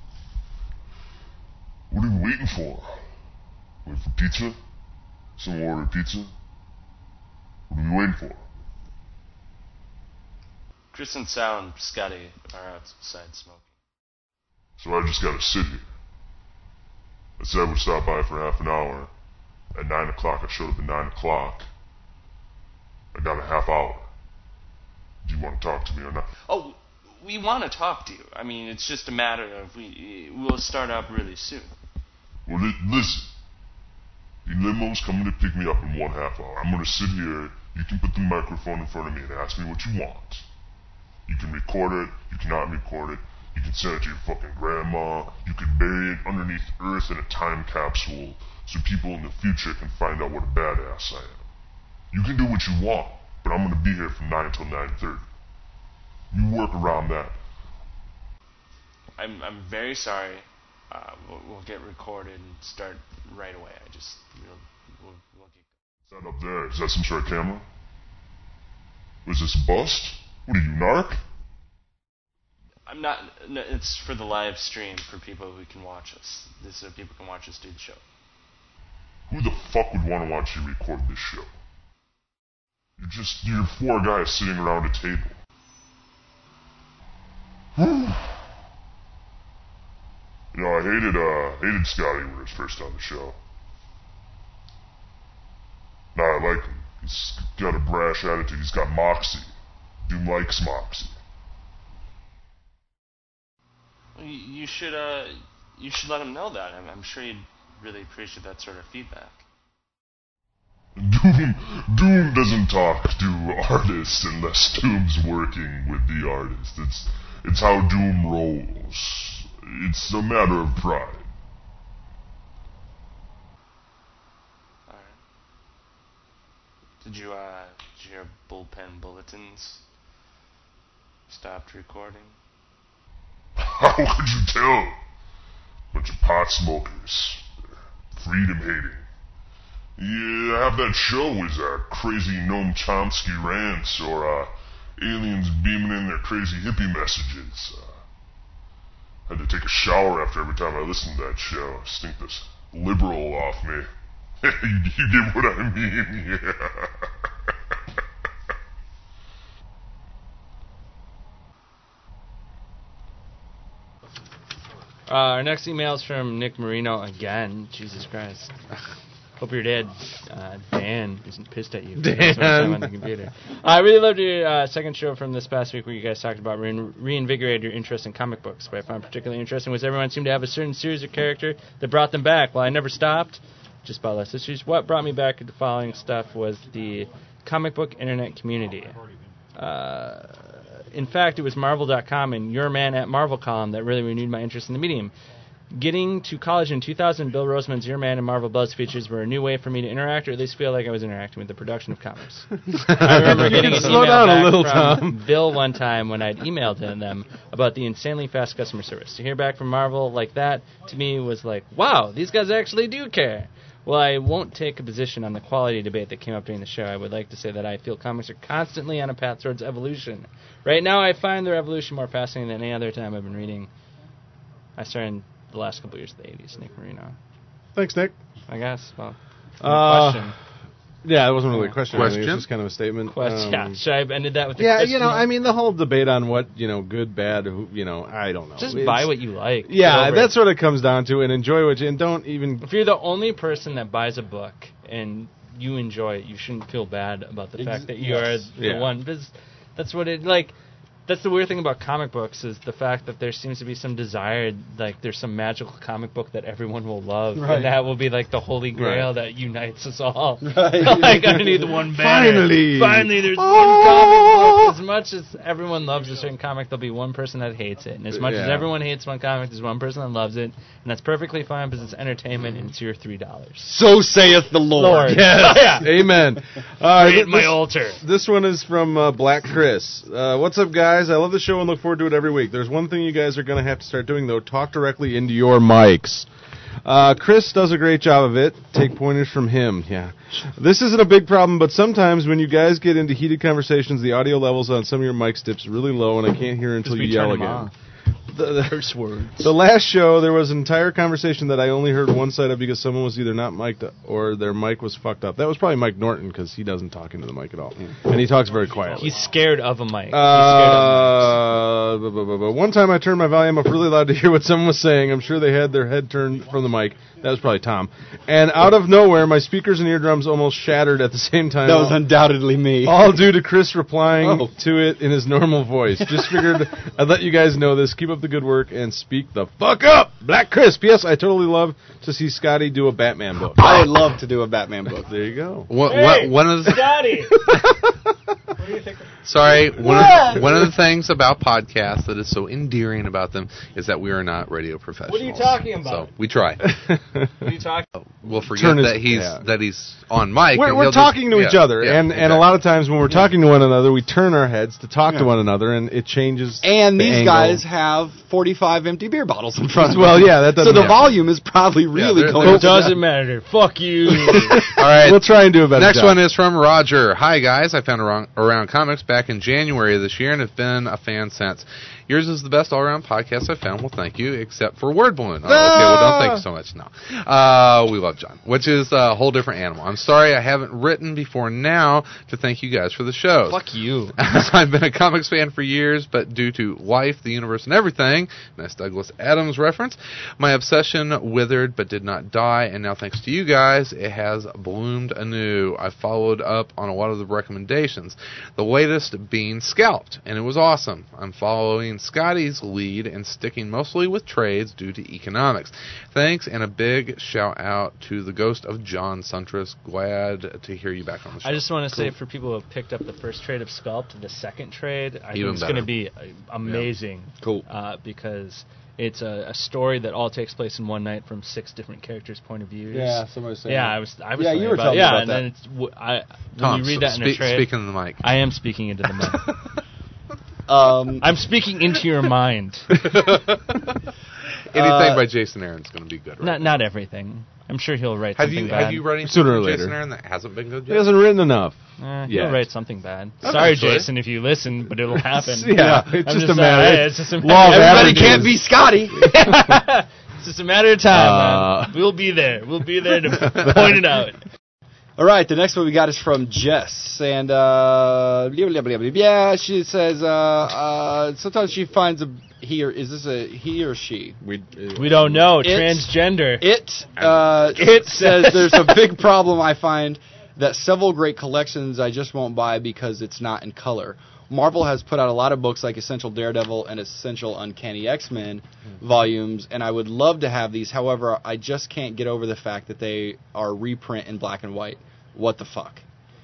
What are we waiting for? Waiting for pizza? Someone order pizza? What are we waiting for? Chris and Sal and Scotty are outside smoking. So I just gotta sit here. I said I would stop by for half an hour. At nine o'clock, I showed up at nine o'clock. I got a half hour. Do you want to talk to me or not? Oh, we want to talk to you. I mean, it's just a matter of we we'll start up really soon. Well, li- listen. The limo's coming to pick me up in one half hour. I'm gonna sit here. You can put the microphone in front of me and ask me what you want. You can record it. You cannot record it. You can send it to your fucking grandma. You can bury it underneath earth in a time capsule so people in the future can find out what a badass I am. You can do what you want, but I'm gonna be here from nine till nine thirty. You work around that. I'm I'm very sorry. Uh, we'll, we'll get recorded and start right away. I just we'll we'll, we'll get. What's that up there? Is that some sort of camera? Was this a bust? What are you, narc? I'm not. No, it's for the live stream for people who can watch us. This so people can watch us do the show. Who the fuck would want to watch you record this show? You're just you're four guys sitting around a table. You know, I hated uh hated Scotty when he was first on the show. Nah, I like him. He's got a brash attitude. He's got moxie. Doom likes moxie. Well, you, you should uh you should let him know that. I'm, I'm sure he'd really appreciate that sort of feedback. Doom Doom doesn't talk to artists unless Doom's working with the artist. It's it's how Doom rolls. It's a matter of pride. Alright. Did you uh did you hear Bullpen Bulletins stopped recording? How could you tell? Bunch of pot smokers. Freedom hating. Yeah, half that show was uh, crazy Noam Chomsky rants or uh, aliens beaming in their crazy hippie messages. Uh, had to take a shower after every time I listened to that show. Stink this liberal off me. you, you get what I mean? Yeah. Uh, our next email is from Nick Marino again. Jesus Christ. Hope your dad, uh, Dan, isn't pissed at you. Dan. On the computer. Uh, I really loved your uh, second show from this past week where you guys talked about re- reinvigorated your interest in comic books. What I found particularly interesting was everyone seemed to have a certain series or character that brought them back. While I never stopped, just bought less issues. What brought me back to the following stuff was the comic book internet community. Uh, in fact, it was Marvel dot com and Your Man at Marvel column that really renewed my interest in the medium. Getting to college in two thousand, Bill Roseman's Your Man and Marvel Buzz features were a new way for me to interact, or at least feel like I was interacting with the production of comics. I remember getting an Slow email down a back little, from Tom. Bill one time when I'd emailed him them about the insanely fast customer service. To hear back from Marvel like that, to me, was like, wow, these guys actually do care. While I won't take a position on the quality debate that came up during the show, I would like to say that I feel comics are constantly on a path towards evolution. Right now, I find their evolution more fascinating than any other time I've been reading. I started in the last couple years of the eighties, Nick Marino. Thanks, Nick. I guess. Well, Uh, question. Yeah, it wasn't really a question. I think Question? It was just kind of a statement. Question. Um, yeah, should I have ended that with a Yeah, question? you know, I mean, the whole debate on what, you know, good, bad, who, you know, I don't know. Just It's- buy what you like. Get Yeah, over that's it. what it comes down to, and enjoy what you, and don't even... If you're the only person that buys a book and you enjoy it, you shouldn't feel bad about the Ex- fact that you yes. are the Yeah. one. Because that's what it, like, that's the weird thing about comic books is the fact that there seems to be some desire, like there's some magical comic book that everyone will love, Right. and that will be like the holy grail Right. that unites us all. Right. Like underneath one banner. Finally! Finally, there's Oh! one comic book. As much as everyone loves a certain comic, there'll be one person that hates it, and as much as Yeah. everyone hates one comic, there's one person that loves it, and that's perfectly fine because it's entertainment and it's your three dollars. So saith the Lord. Lord. Yes, Yeah. amen. Uh, Create th- my this, altar. this one is from uh, Black Chris. Uh, what's up, guys? I love the show and look forward to it every week. There's one thing you guys are going to have to start doing, though. Talk directly into your mics. Uh, Chris does a great job of it. Take pointers from him. Yeah. This isn't a big problem, but sometimes when you guys get into heated conversations, the audio levels on some of your mics dips really low, and I can't hear until Just you be yell turn 'em again. off. The, the, Curse words. the last show, there was an entire conversation that I only heard one side of because someone was either not mic'd up or their mic was fucked up. That was probably Mike Norton because he doesn't talk into the mic at all. And he talks very quietly. He's scared of a mic. He's scared of Uh, bu- bu- bu- bu- one time I turned my volume up really loud to hear what someone was saying. I'm sure they had their head turned from the mic. That was probably Tom. And out of nowhere, my speakers and eardrums almost shattered at the same time. That was undoubtedly me. All due to Chris replying Oh. to it in his normal voice. Just figured I'd let you guys know this. Keep up the good work and speak the fuck up, Black Chris. P S. I totally love to see Scotty do a Batman book. I would love to do a Batman book. There you go. What, Hey! what, one of the Scotty! What do you think? sorry, one of, one of the things about podcasts that is so endearing about them is that we are not radio professionals. What are you talking about? So we try. What are you talking We'll forget Turn his- that he's yeah. that he's on mic. We're, and we're he'll talking just, to each yeah, other, yeah, and, and a exactly. lot of times when we're talking to one another, we turn our heads to talk Yeah. to one another, and it changes. And the these angle. guys have forty-five empty beer bottles in front of them. Well, yeah, that doesn't So the matter. volume is probably really they're- going they're- It doesn't matter. Fuck you. All right. We'll try and do a better Next job. one is from Roger. Hi, guys. I found around, around comics back in January of this year and have been a fan since. Yours is the best all-around podcast I've found. Well, thank you, except for Word Balloon. Oh, okay, well, don't thank you so much. No. Uh, we love John, which is a whole different animal. I'm sorry I haven't written before now to thank you guys for the shows. Fuck you. I've been a comics fan for years, but due to life, the universe, and everything, nice Douglas Adams reference, my obsession withered but did not die, and now thanks to you guys, it has bloomed anew. I followed up on a lot of the recommendations, the latest being Scalped, and it was awesome. I'm following Scotty's lead and sticking mostly with trades due to economics. Thanks, and a big shout out to the ghost of John Suntress. Glad to hear you back on the show. I just want to Cool. say for people who have picked up the first trade of Sculpt, the second trade, I Even think it's going better. to be uh, amazing. Cool. Uh, because it's a, a story that all takes place in one night from six different characters' point of views. somebody was saying. Yeah, I was. I was. Yeah, telling you were about, telling me yeah, about and that. then it's. W- I, Tom, when you read that in a speak, trade, speaking in the mic. I am speaking into the mic. Um, I'm speaking into your mind. Anything Uh, by Jason Aaron is going to be good, right? Not not everything. I'm sure he'll write Have something you bad. have you read anything Sooner or from later. Jason Aaron that hasn't been good He yet? hasn't written enough. Uh, Yeah. He'll write something bad. Sorry, Eventually. Jason, if you listen, but it'll happen. Yeah, it's I'm just a saying, matter- hey, it's just a Law of matter. everybody averages. can't be Scotty. It's just a matter of time, Uh, man. We'll be there. We'll be there to point it out. All right, the next one we got is from Jess, and uh, blah, blah, blah, blah, yeah, she says uh, uh, sometimes she finds a he or is this a he or she? We, We don't know. It- Transgender. It uh, it says there's a big problem I find that several great collections I just won't buy because it's not in color. Marvel has put out a lot of books like Essential Daredevil and Essential Uncanny X-Men volumes, and I would love to have these. However, I just can't get over the fact that they are reprint in black and white. What the fuck?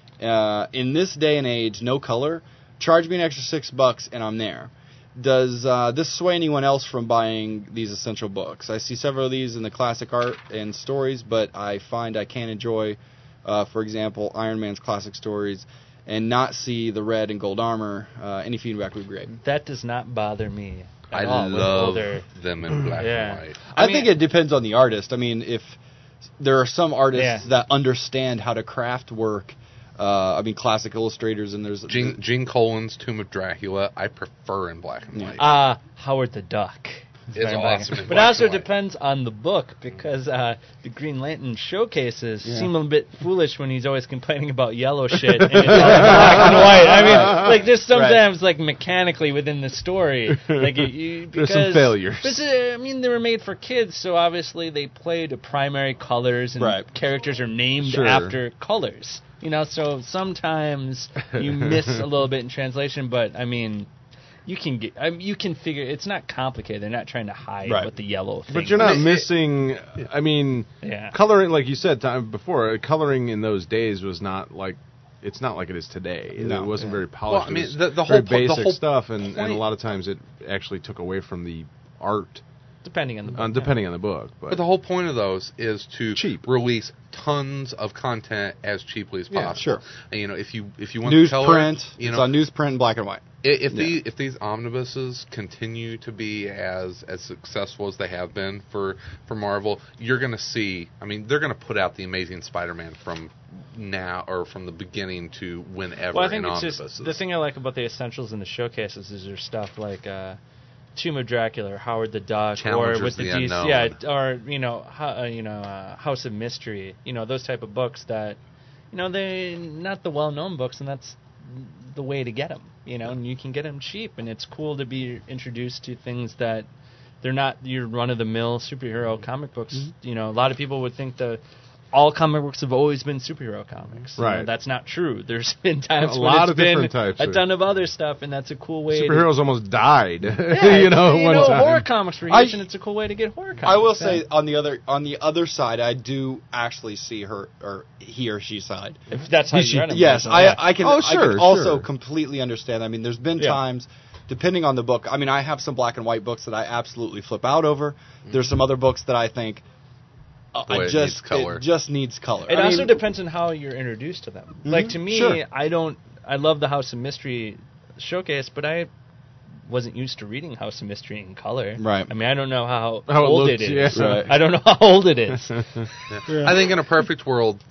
Uh, in this day and age, no color. Charge me an extra six bucks, and I'm there. Does uh, this sway anyone else from buying these essential books? I see several of these in the classic art and stories, but I find I can't enjoy, uh, for example, Iron Man's classic stories and not see the red and gold armor. Uh, any feedback would be great. That does not bother me at I all. with love older. them in black Yeah. and white. I, I mean- think it depends on the artist. I mean, if there are some artists Yeah. that understand how to craft work, uh, I mean, classic illustrators, and there's Gene, Gene Colan's Tomb of Dracula, I prefer in black and white. Uh, Howard the Duck. It's Very awesome black. in But black also and white. depends on the book because uh, the Green Lantern showcases Yeah. seem a bit foolish when he's always complaining about yellow shit and it's all black and white. I mean, like there's sometimes like mechanically within the story, like you, you There's because some failures. This is, I mean, they were made for kids, so obviously they play to primary colors and Right. characters are named Sure. after colors. You know, so sometimes you miss a little bit in translation, but I mean. You can get. I mean, you can figure. It's not complicated. They're not trying to hide Right. what the yellow thing. But you're not It- it- missing. I mean, Yeah. coloring, like you said time before, coloring in those days was not like. It's not like it is today. No. It wasn't Yeah. very polished. Well, I mean, It was the- the very whole po- the basic whole stuff, and, and a point- lot of times it actually took away from the art, Depending on the book. uh, depending on the book. But, But the whole point of those is to Cheap. release tons of content as cheaply as Yeah, possible. sure. And, you know, if you if you want the color, newsprint. you It's know, on newsprint in black and white. I- If Yeah. these if these omnibuses continue to be as as successful as they have been for, for Marvel, you're going to see. I mean, they're going to put out the Amazing Spider-Man from now or from the beginning to whenever Well, I think in it's omnibuses. just the thing I like about the essentials and the showcases is there's stuff like uh, Tomb of Dracula, or Howard the Duck, Challengers or with the, the D C, Unknown. yeah, or you know, ho- uh, you know, uh, House of Mystery, you know, those type of books that, you know, they not the well-known books, and that's the way to get them, you know, and you can get them cheap, and it's cool to be introduced to things that they're not your run-of-the-mill superhero comic books. Mm-hmm. You know, a lot of people would think that all comic books have always been superhero comics. You know, Right. that's not true. There's been times A when lot it's of been different types a of- ton of other stuff, and that's a cool way. superheroes almost died. to, yeah, you know, you one know, time. horror comics were I- huge, and it's a cool way to get horror comics. I will yeah. say on the other on the other side, I do actually see her or he or she side. if that's how She- you run them. Yes, yeah. I I can Oh, I sure, can also sure. completely understand. I mean, there's been Yeah. times, depending on the book. I mean, I have some black and white books that I absolutely flip out over. There's some other books that I think uh, Boy, I it just needs color. it just needs color. It I also mean, depends on how you're introduced to them. Like to me, sure. I don't. I love the House of Mystery showcase, but I wasn't used to reading House of Mystery in color. Right. I mean, I don't know how, How it old looks, it is. yeah. Right. I don't know how old it is. I think in a perfect world,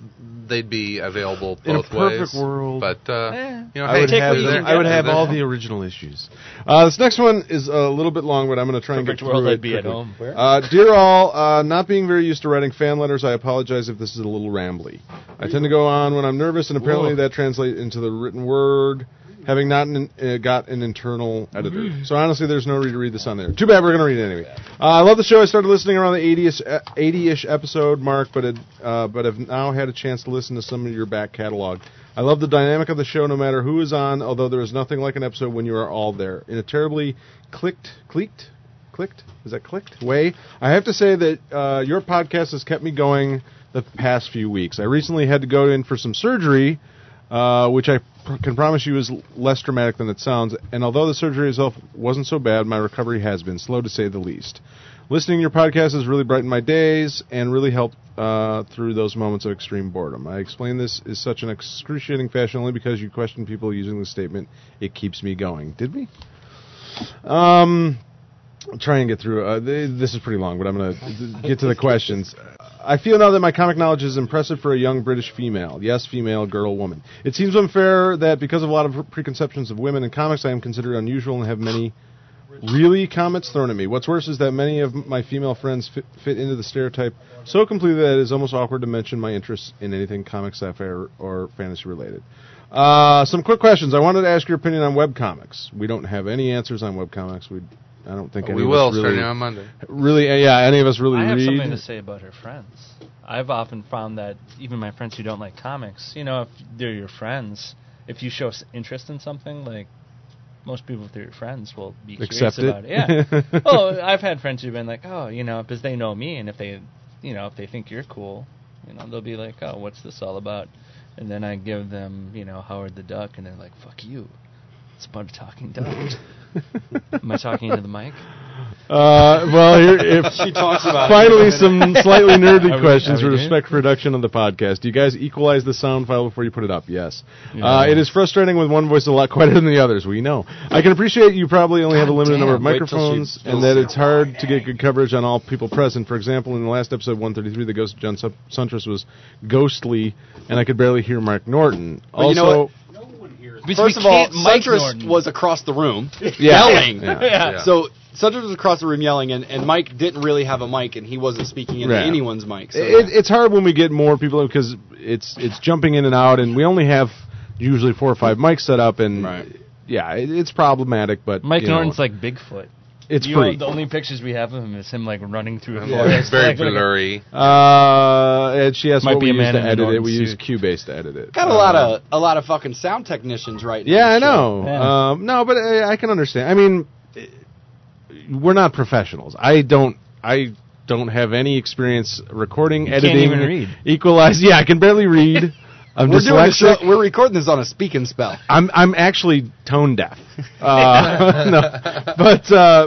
they'd be available In a both perfect ways. world, But uh, Eh. you know, I hey, would take have what you them- can I would get. have all the original issues. Uh, this next one is a little bit long, but I'm going to try and Perfect get world, through it I'd be at quickly. home. Where? Uh, dear all, uh, not being very used to writing fan letters, I apologize if this is a little rambly. I tend to go on when I'm nervous, and apparently Whoa. that translates into the written word, having not an, uh, got an internal editor. So honestly, there's no need to read this on there. Too bad, we're going to read it anyway. Uh, I love the show. I started listening around the eighty-ish, uh, eighty-ish episode mark, but it, uh, but have now had a chance to listen to some of your back catalog. I love the dynamic of the show no matter who is on, although there is nothing like an episode when you are all there. In a terribly clicked, clicked, clicked, is that clicked? Way, I have to say that uh, your podcast has kept me going the past few weeks. I recently had to go in for some surgery, uh, which I pr- can promise you is l- less dramatic than it sounds, and although the surgery itself wasn't so bad, my recovery has been slow to say the least. Listening to your podcast has really brightened my days and really helped uh, through those moments of extreme boredom. I explain this in such an excruciating fashion only because you question people using the statement, it keeps me going. Did we? Um, I'll try and get through. Uh, th- this is pretty long, but I'm going to get to the questions. I feel now that my comic knowledge is impressive for a young British female. Yes, female, girl, woman. It seems unfair that because of a lot of preconceptions of women in comics, I am considered unusual and have many really comments thrown at me. What's worse is that many of my female friends fit, fit into the stereotype so completely that it is almost awkward to mention my interests in anything comic, sci-fi, or, or fantasy related. Uh, some quick questions. I wanted to ask your opinion on webcomics. We don't have any answers on webcomics. We, I don't think any we of will us really, starting on Monday. really, uh, yeah, any of us really I have read. something to say about her friends. I've often found that even my friends who don't like comics, you know, if they're your friends, if you show s- interest in something, like most people, if they're your friends, will be Accept curious it. about it. Yeah. Well, I've had friends who've been like, oh, you know, because they know me, and if they, you know, if they think you're cool, you know, they'll be like, oh, what's this all about? And then I give them, you know, Howard the Duck, and they're like, fuck you. It's about a talking duck. Am I talking into the mic? Uh, well, here, if She talks about it. finally some slightly nerdy Are we- questions are we for doing respect for production of the podcast. Do you guys equalize the sound file before you put it up? Yes. Yeah. Uh, it is frustrating with one voice a lot quieter than the others. We know. I can appreciate you probably only have a limited damn, number of wait till she microphones, fills and that it. it's hard to get good coverage on all people present. For example, in the last episode one thirty-three, the ghost of John Sun- Suntress was ghostly, and I could barely hear Mark Norton. But also, you know what? Because First we of all, can't mic Suntress Norton. was across the room Yeah. yelling. Yeah. Yeah. So Suntress was across the room yelling, and, and Mike didn't really have a mic, and he wasn't speaking into Right. anyone's mic. So It, it's hard when we get more people because it's it's jumping in and out, and we only have usually four or five mics set up, and Right. yeah, it, it's problematic. But Mike you know, Norton's like Bigfoot. it's You know, free. the only pictures we have of him is him like running through a Yeah, forest. it's very like, with a- blurry. Uh, and she has Might what be we a use man to in a edit it. Norton We use suit. Cubase to edit it. got a lot of a lot of fucking sound technicians right now. Yeah, I know. Yeah. Um, no, but I, I can understand. I mean, eh, we're not professionals. I don't. I don't have any experience recording, You can't editing, even read. equalize. Yeah, I can barely read. I'm We're doing a dyslexic. show, we're recording this on a speak and spell. I'm I'm actually tone deaf. Uh, no, but uh,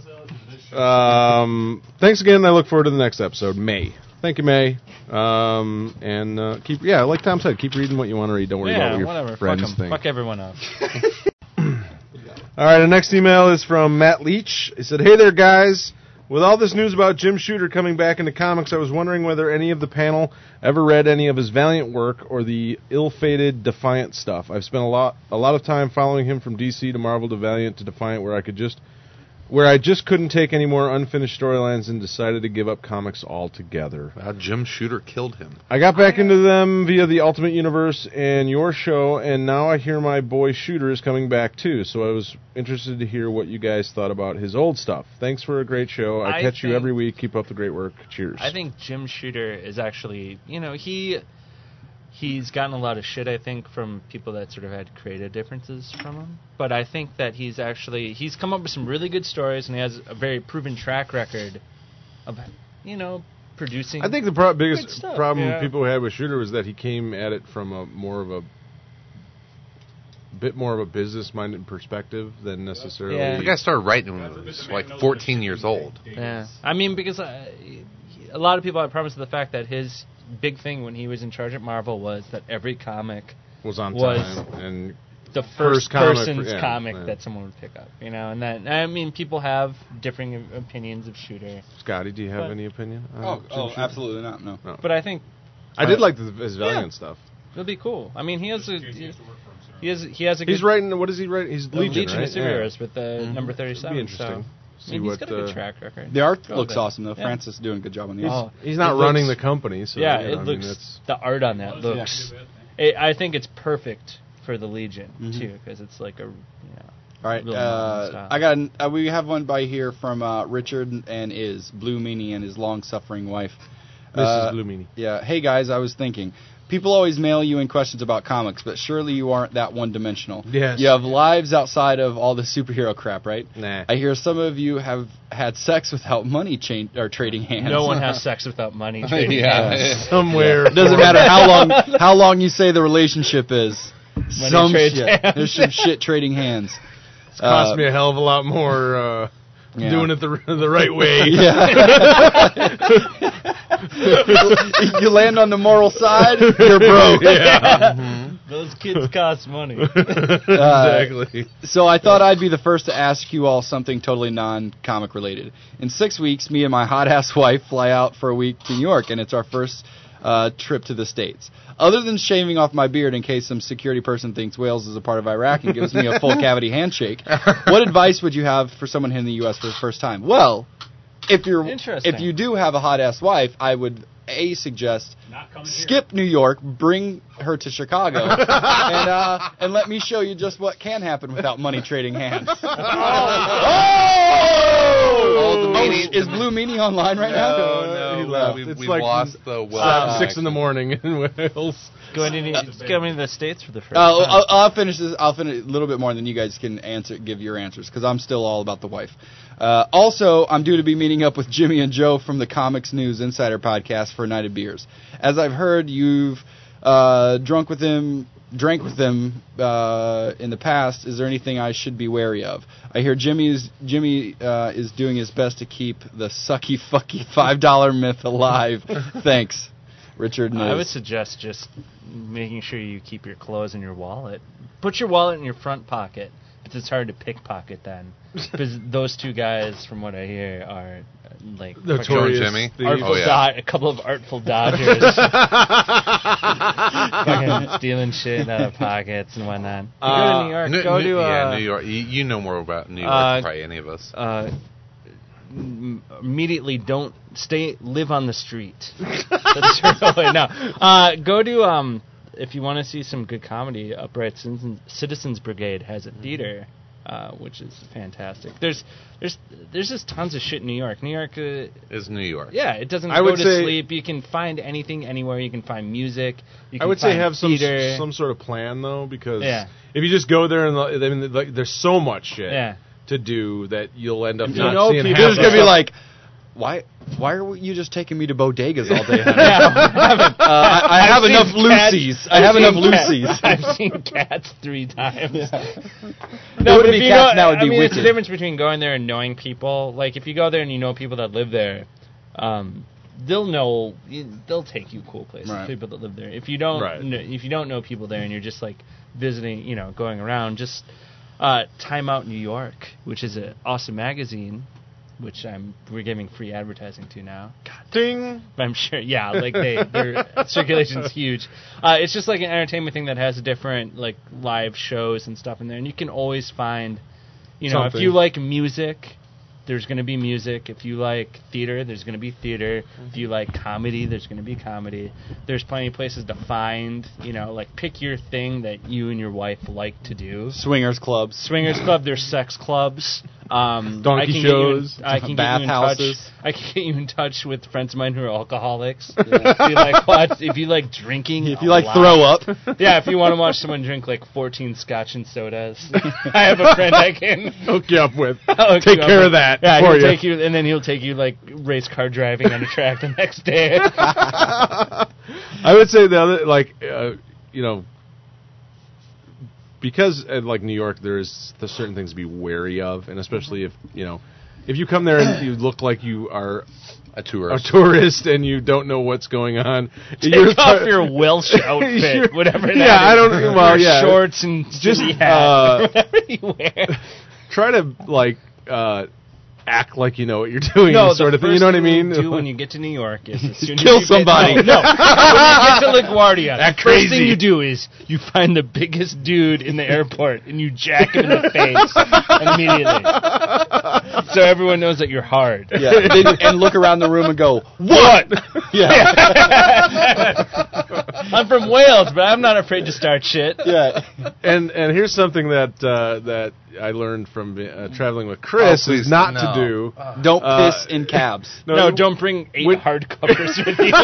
um, thanks again. I look forward to the next episode, May. Thank you, May. Um, and uh, keep yeah, like Tom said, keep reading what you want to read. Don't worry Yeah, about what your whatever. Fuck friends 'em. think. Fuck everyone up. All right, the next email is from Matt Leach. He said, "Hey there, guys. With all this news about Jim Shooter coming back into comics, I was wondering whether any of the panel ever read any of his Valiant work or the ill-fated Defiant stuff. I've spent a lot a lot of time following him from D C to Marvel to Valiant to Defiant, where I could just where I just couldn't take any more unfinished storylines and decided to give up comics altogether. Wow, Jim Shooter killed him. I got back into them via the Ultimate Universe and your show, and now I hear my boy Shooter is coming back too, so I was interested to hear what you guys thought about his old stuff. Thanks for a great show. I, I catch you think- every week. Keep up the great work. Cheers." I think Jim Shooter is actually, you know, he he's gotten a lot of shit, I think, from people that sort of had creative differences from him. But I think that he's actually he's come up with some really good stories, and he has a very proven track record of, you know, producing. I think the pro- Good biggest stuff, problem yeah. people had with Shooter was that he came at it from a more of a bit more of a business-minded perspective than necessarily. Yeah. The guy started writing when he was like fourteen years old. Yeah, I mean, because uh, a lot of people had problems with the fact that his big thing when he was in charge at Marvel was that every comic was on was time and the First first, comic person's for- yeah, comic yeah. that someone would pick up, you know, and that I mean, people have differing opinions of Shooter, Scotty, do you have But- any opinion? on Oh, Jim oh, Shooter? absolutely not. No. but I think I did like the, his Valiant Yeah. stuff. It'll be cool. I mean, he has a Casey he, used to work for him, so. he has he has a He's good writing. What is he writing? He's the Legion, Legion right? of Superheroes with the number thirty-seven. It'd be interesting. So, I See mean, what he's got a good uh, track record. The art Go looks with it. awesome, though. Yeah. Francis is doing a good job on the He's, art. he's not It running looks- the company, so yeah, you know, it I mean, looks it's- the art on that Well, looks. that's a good bit. It, I think it's perfect for the Legion Mhm. too, because it's like a you know. All right, Real modern uh, style. I got. An, uh, we have one by here from uh, Richard and Is Blue Meanie and his long-suffering wife. Missus Uh, Blue Meanie. Yeah. Hey guys, I was thinking. People always mail you in questions about comics, but surely you aren't that one-dimensional. Yes. You have lives outside of all the superhero crap, right? Nah. I hear some of you have had sex without money chain or trading hands. No one has sex without money. trading Yeah. hands. Somewhere. It doesn't matter how long how long you say the relationship is. some trades shit. hands. There's some shit trading hands. It's cost Uh, me a hell of a lot more uh, yeah. doing it the the right way. Yeah. You land on the moral side, you're broke. Yeah. Those kids cost money. Exactly. So I thought I'd be the first to ask you all something totally non-comic related. In six weeks, me and my hot-ass wife fly out for a week to New York, and it's our first uh, trip to the States. Other than shaving off my beard in case some security person thinks Wales is a part of Iraq and gives me a full cavity handshake, what advice would you have for someone here in the U S for the first time? Well, if you're Interesting. if you do have a hot-ass wife, I would A, suggest Not coming here. skip New York, bring her to Chicago, and uh, and let me show you just what can happen without money trading hands. Oh! Oh, the Oh, meanie- is Blue Meanie online right now? Oh, no. He left. We, It's we've like lost the well. Uh, six in the morning in Wales. Going to it's coming to the States for the first Uh, time. I'll, I'll finish this. I'll finish a little bit more, and then you guys can answer, give your answers, because I'm still all about the wife. Uh, also, I'm due to be meeting up with Jimmy and Joe from the Comics News Insider podcast for a night of beers. As I've heard, you've uh, drunk with them, drank with them uh, in the past. Is there anything I should be wary of? I hear Jimmy is Jimmy uh, is doing his best to keep the sucky fucky five dollar myth alive. Thanks, Richard. I would Knows. suggest just making sure you keep your clothes in your wallet. Put your wallet in your front pocket, because it's hard to pickpocket then. Because those two guys, from what I hear, are uh, like Notorious Joe and Jimmy? thieves. artful Oh, yeah. do- a couple of artful dodgers fucking stealing shit out of pockets and whatnot. You go Uh, to New York. New- go New- to uh, yeah, New York. You, you know more about New York uh, than probably any of us. uh, m- immediately don't stay live on the street. That's really no. Uh, go to um if you want to see some good comedy. Upright Citizens, Citizens Brigade has a theater, uh, which is fantastic. There's there's there's just tons of shit in New York. New York, uh, Is New York. yeah, it doesn't I go would to say- sleep. You can find anything anywhere. You can find music. You can I would say find have some theater. some sort of plan though, because Yeah. if you just go there and I mean, like, there's so much shit Yeah. to do that you'll end up You not know, seeing people half are the gonna be stuff. like, why? Why are you just taking me to bodegas all day? honey? Yeah. Uh, I, I have I've enough seen cats- Lucy's. I I've have seen enough cats- Lucy's. I've seen cats three times. It No, would but be if you cats go, now, it'd I be mean, it's the wicked. difference between going there and knowing people. Like, if you go there and you know people that live there, um, they'll know. They'll take you cool places. Right. People that live there. If you don't, Right. kn- if you don't know people there and you're just like visiting, you know, going around, just uh, Time Out New York, which is an awesome magazine, which I'm we're giving free advertising to now. Ding. But I'm sure, yeah, like they, their circulation's huge. Uh, it's just like an entertainment thing that has different like live shows and stuff in there, and you can always find, you know, Something. if you like music, there's going to be music. If you like theater, there's going to be theater. If you like comedy, there's going to be comedy. There's plenty of places to find, you know, like pick your thing that you and your wife like to do. Swingers clubs. Swingers club, there's sex clubs. Um, Donkey I can shows, Get you in, I can bath get you in houses. touch. I can get you in touch with friends of mine who are alcoholics. If you like watch, if you like drinking, If you a like lot. throw up. Yeah, if you want to watch someone drink like fourteen scotch and sodas, I have a friend I can Hook you up with. I'll hook Take you up care with. of that Yeah, for he'll you. take you, and then he'll take you like race car driving on a track the next day. I would say the other, like, uh, you know, because uh, like New York, there's there's certain things to be wary of, and especially if you know, if you come there and you look like you are A a tourist. tourist and you don't know what's going on, Take you're off your Welsh outfit, You're- whatever. that yeah, I is. don't- well, Your yeah. shorts and Just, city hat, uh, whatever you wear. try to like uh, act like you know what you're doing, No, sort the of thing. You first know what I thing mean? you do when you get to New York is as soon Kill as you somebody. Get, no, no. When you get to LaGuardia, Act the first thing crazy. you do is you find the biggest dude in the airport and you jack him in the face immediately, so everyone knows that you're hard. Yeah, they, and look around the room and go, What? yeah, I'm from Wales, but I'm not afraid to start shit. yeah. and and here's something that uh, that I learned from uh, traveling with Chris Oh, is please, not no. to do. Don't Uh, piss in cabs. No, don't bring eight When- hardcovers with you.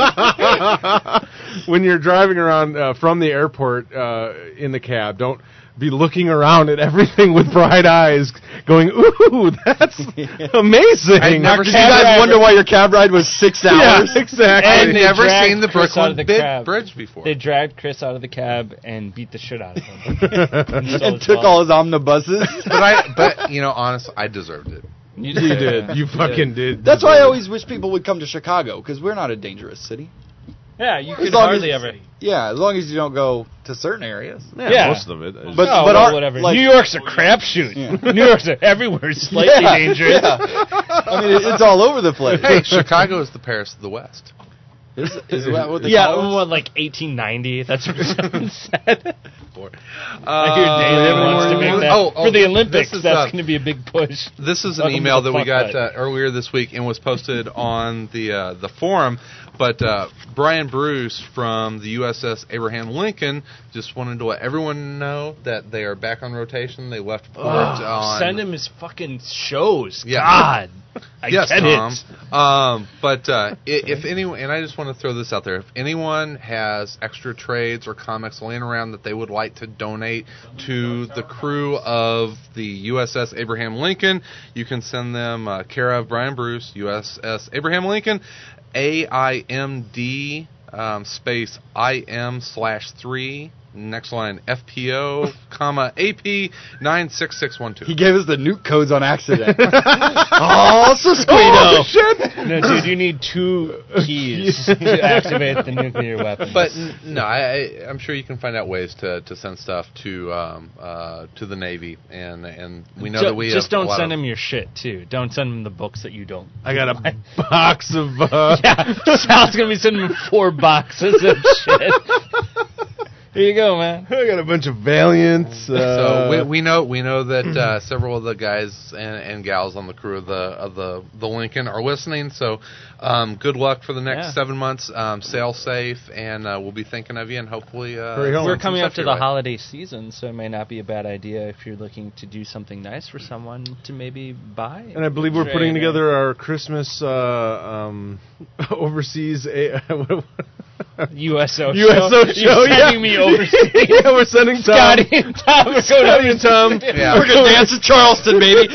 When you're driving around uh, from the airport uh, in the cab, don't be looking around at everything with bright eyes, going, "Ooh, that's amazing!" I'd never Did you seen guys that. wonder why your cab ride was six Yeah, hours? exactly. I've And they never dragged seen the Chris out Brooklyn of the Bid- cab. Bridge before. They dragged Chris out of the cab and beat the shit out of him. And took all his omnibuses. but I, but you know, honestly, I deserved it. You You did. You fucking did. That's why I always wish people would come to Chicago, because we're not a dangerous city. Yeah, you As could long hardly as- ever. Yeah, as long as you don't go to certain areas. Yeah, Yeah. most of it. is- But- Oh, but well, our- whatever. like- New York's a crapshoot. Yeah. New York's a, everywhere's slightly Yeah, dangerous. yeah. I mean, it, it's all over the place. Hey, Chicago is the Paris of the West. Is, is that what they Yeah, call us? what, like eighteen ninety? That's what someone said. Uh, I hear David any wants to more make news? that. Oh, oh, For the this Olympics, is, that's uh, going to be a big push. This is an Welcome email to that we Fuck got Fight. uh, earlier this week and was posted on the uh, the forum. But uh, Brian Bruce from the U S S Abraham Lincoln just wanted to let everyone know that they are back on rotation. They left port on. Send him his fucking shows. Yeah. God. I yes, get Tom. it. Um, but uh, i- if anyone, and I just want to throw this out there, if anyone has extra trades or comics laying around that they would like to donate to the crew of the U S S Abraham Lincoln, you can send them uh, care of Brian Bruce, U S S Abraham Lincoln, A I M D um, space I M slash three. Next line, F P O, comma, A P nine six six one two. He gave us the nuke codes on accident. oh, Sesquito. No, dude, you need two keys to activate the nuclear weapon. But n- no, I, I, I'm sure you can find out ways to, to send stuff to um, uh, to the Navy, and and we know Ju- that we just have don't a lot send of, him your shit too. Don't send him the books that you don't. I got a box of. Uh, Yeah, Sal's gonna be sending him four boxes of shit. Here you go, man. I got a bunch of Valiants. Uh, So we, we know we know that uh, several of the guys and, and gals on the crew of the of the, the Lincoln are listening. So um, good luck for the next Yeah. seven months. Um, sail safe, and uh, we'll be thinking of you, and hopefully uh, Hurry home. We're send some coming stuff up to your the way. holiday season, so it may not be a bad idea if you're looking to do something nice for someone to maybe buy. And I believe we're trade putting or- together our Christmas uh, um, overseas a- U S O U S O show. show. You're yeah. sending me overseas. Yeah, we're sending Tom. Scotty and Tom are Scotty going and Tom. Yeah. We're going to dance to Charleston, baby.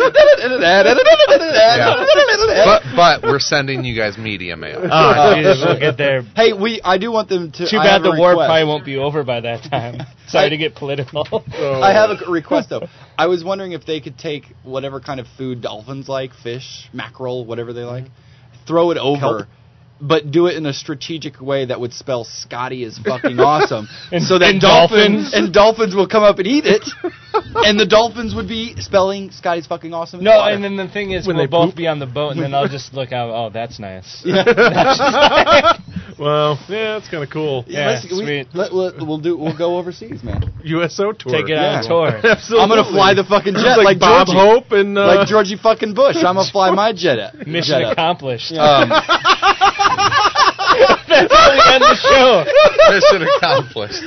But but we're sending you guys media mail. Oh, Jesus, we'll get there. Hey, we. I do want them to. Too I bad have a the war request. probably won't be over by that time. Sorry to get political. I have a request though. I was wondering if they could take whatever kind of food dolphins like, fish, mackerel, whatever they like, throw it over, Kelp. but do it in a strategic way that would spell Scotty is fucking awesome, And- so that and dolphins dolphins. and dolphins will come up and eat it, and the dolphins would be spelling Scotty's fucking awesome. in No, the water. and then the thing is, When we'll they both poop. be on the boat, and then I'll just look out. Oh, that's nice. Well, yeah, that's kind of cool. Yeah, Yeah, let's- we, sweet. let, let, we'll do. We'll go overseas, man. U S O tour. Take it Yeah. on tour. Absolutely. I'm gonna fly the fucking jet like, like, Bob Georgie. Hope and uh, Like Georgie fucking Bush. I'm gonna fly my jet up. Mission jet up. accomplished. Um, That's how we end the show. mission accomplished.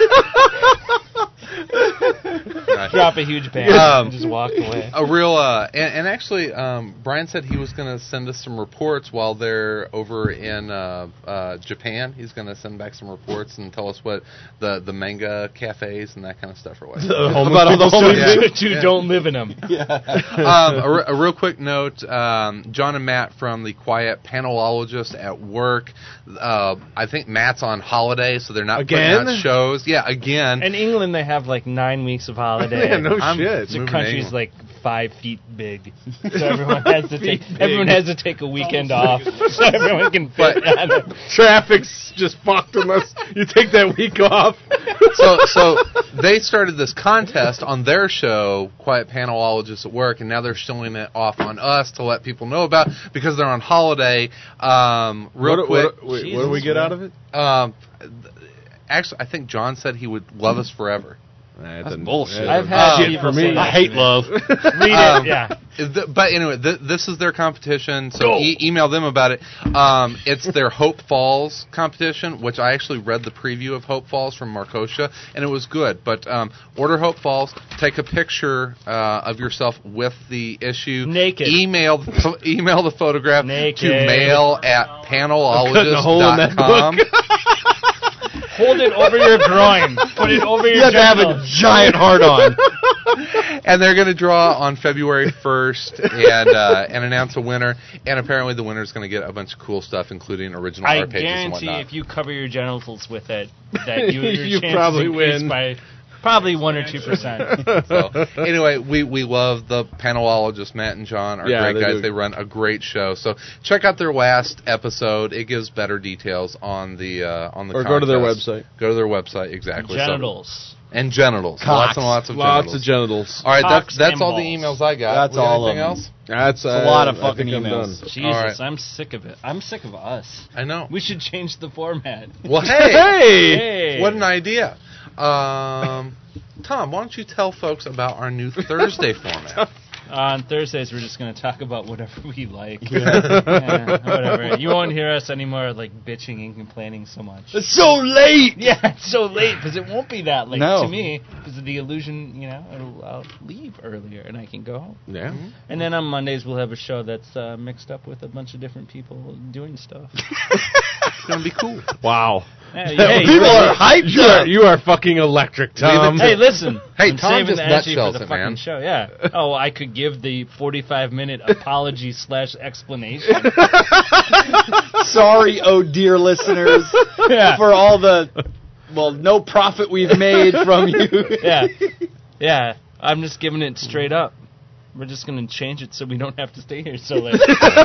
Nice. Drop a huge bang Um, and just walk away. A real, uh, and, and actually, um, Brian said he was going to send us some reports while they're over in uh, uh, Japan. He's going to send back some reports and tell us what the, the manga cafes and that kind of stuff are like. the homeless About all the people homeless stuff. Yeah. Two Yeah. don't live in them. um, a, re- a real quick note: um, John and Matt from the Quiet Panelologist at work. Uh, I think Matt's on holiday, so they're not Again? putting out shows. Yeah, again. In England, they have like nine weeks of holiday. Yeah, no I'm- shit. The moving to country's England. like five feet big, so everyone has to take Feet big. everyone has to take a weekend off, so everyone can fit But- on it. Traffic's just fucked unless you take that week off. so so they started this contest on their show, Quiet Panelologists at Work, and now they're showing it off on us to let people know about because they're on holiday. Um, real what, quick, what, wait, what do we get out of it? Um, actually, I think John said he would love us forever. Nah, That's bullshit. I've had Um, people for me. say that I hate to me. love. Read Um, it, yeah. Is the- but anyway, th- this is their competition, so e- email them about it. Um, it's their Hope Falls competition, which I actually read the preview of Hope Falls from Marcosia, and it was good. But um, order Hope Falls, take a picture uh, of yourself with the issue, Naked. Email the pho- email the photograph Naked. to mail at panelologist a hole in that dot com. Hold it over your groin. Put it over your You have to have a genitals. giant heart on. And they're going to draw on February first and uh, and announce a winner. And apparently the winner is going to get a bunch of cool stuff, including original I art pages and guarantee whatnot. if you cover your genitals with it, that you, your You chances probably increase win. by probably one or two percent. So anyway, we, we love the panelologists. Matt and John are Yeah, great they guys. do. They run a great show. So check out their last episode. It gives better details on the uh, on the Or go to their contest. website. Go to their website exactly. So- Genitals. and genitals. Cocks. Lots and lots of Lots genitals. of genitals. All right, Cocks that's that's and all the balls. emails I got. That's We got all of anything them. else? That's a lot of I fucking think I'm emails. done. Jesus, All right. I'm sick of it. I'm sick of us. I know. We should change the format. Well, hey, Hey! Hey. what an idea. Um, Tom, why don't you tell folks about our new Thursday format? On Thursdays, we're just going to talk about whatever we like. Yeah, whatever. You won't hear us anymore like bitching and complaining so much. It's so late. Yeah, it's so late because it won't be that late No. to me because of the illusion. You know, it'll, I'll leave earlier and I can go home. Yeah. And then on Mondays we'll have a show that's uh, mixed up with a bunch of different people doing stuff. It's going to be cool. Wow. Hey, hey, People you- are hyped You are, up. you are fucking electric, Tom. Hey, listen. Hey, I'm Tom saving just the energy for nutshells the it, fucking man. show. Yeah. Oh, I could give the forty-five minute apology slash explanation. Sorry, oh dear listeners, Yeah. for all the, well, no profit we've made from you. Yeah. Yeah. I'm just giving it straight up. We're just going to change it so we don't have to stay here so late.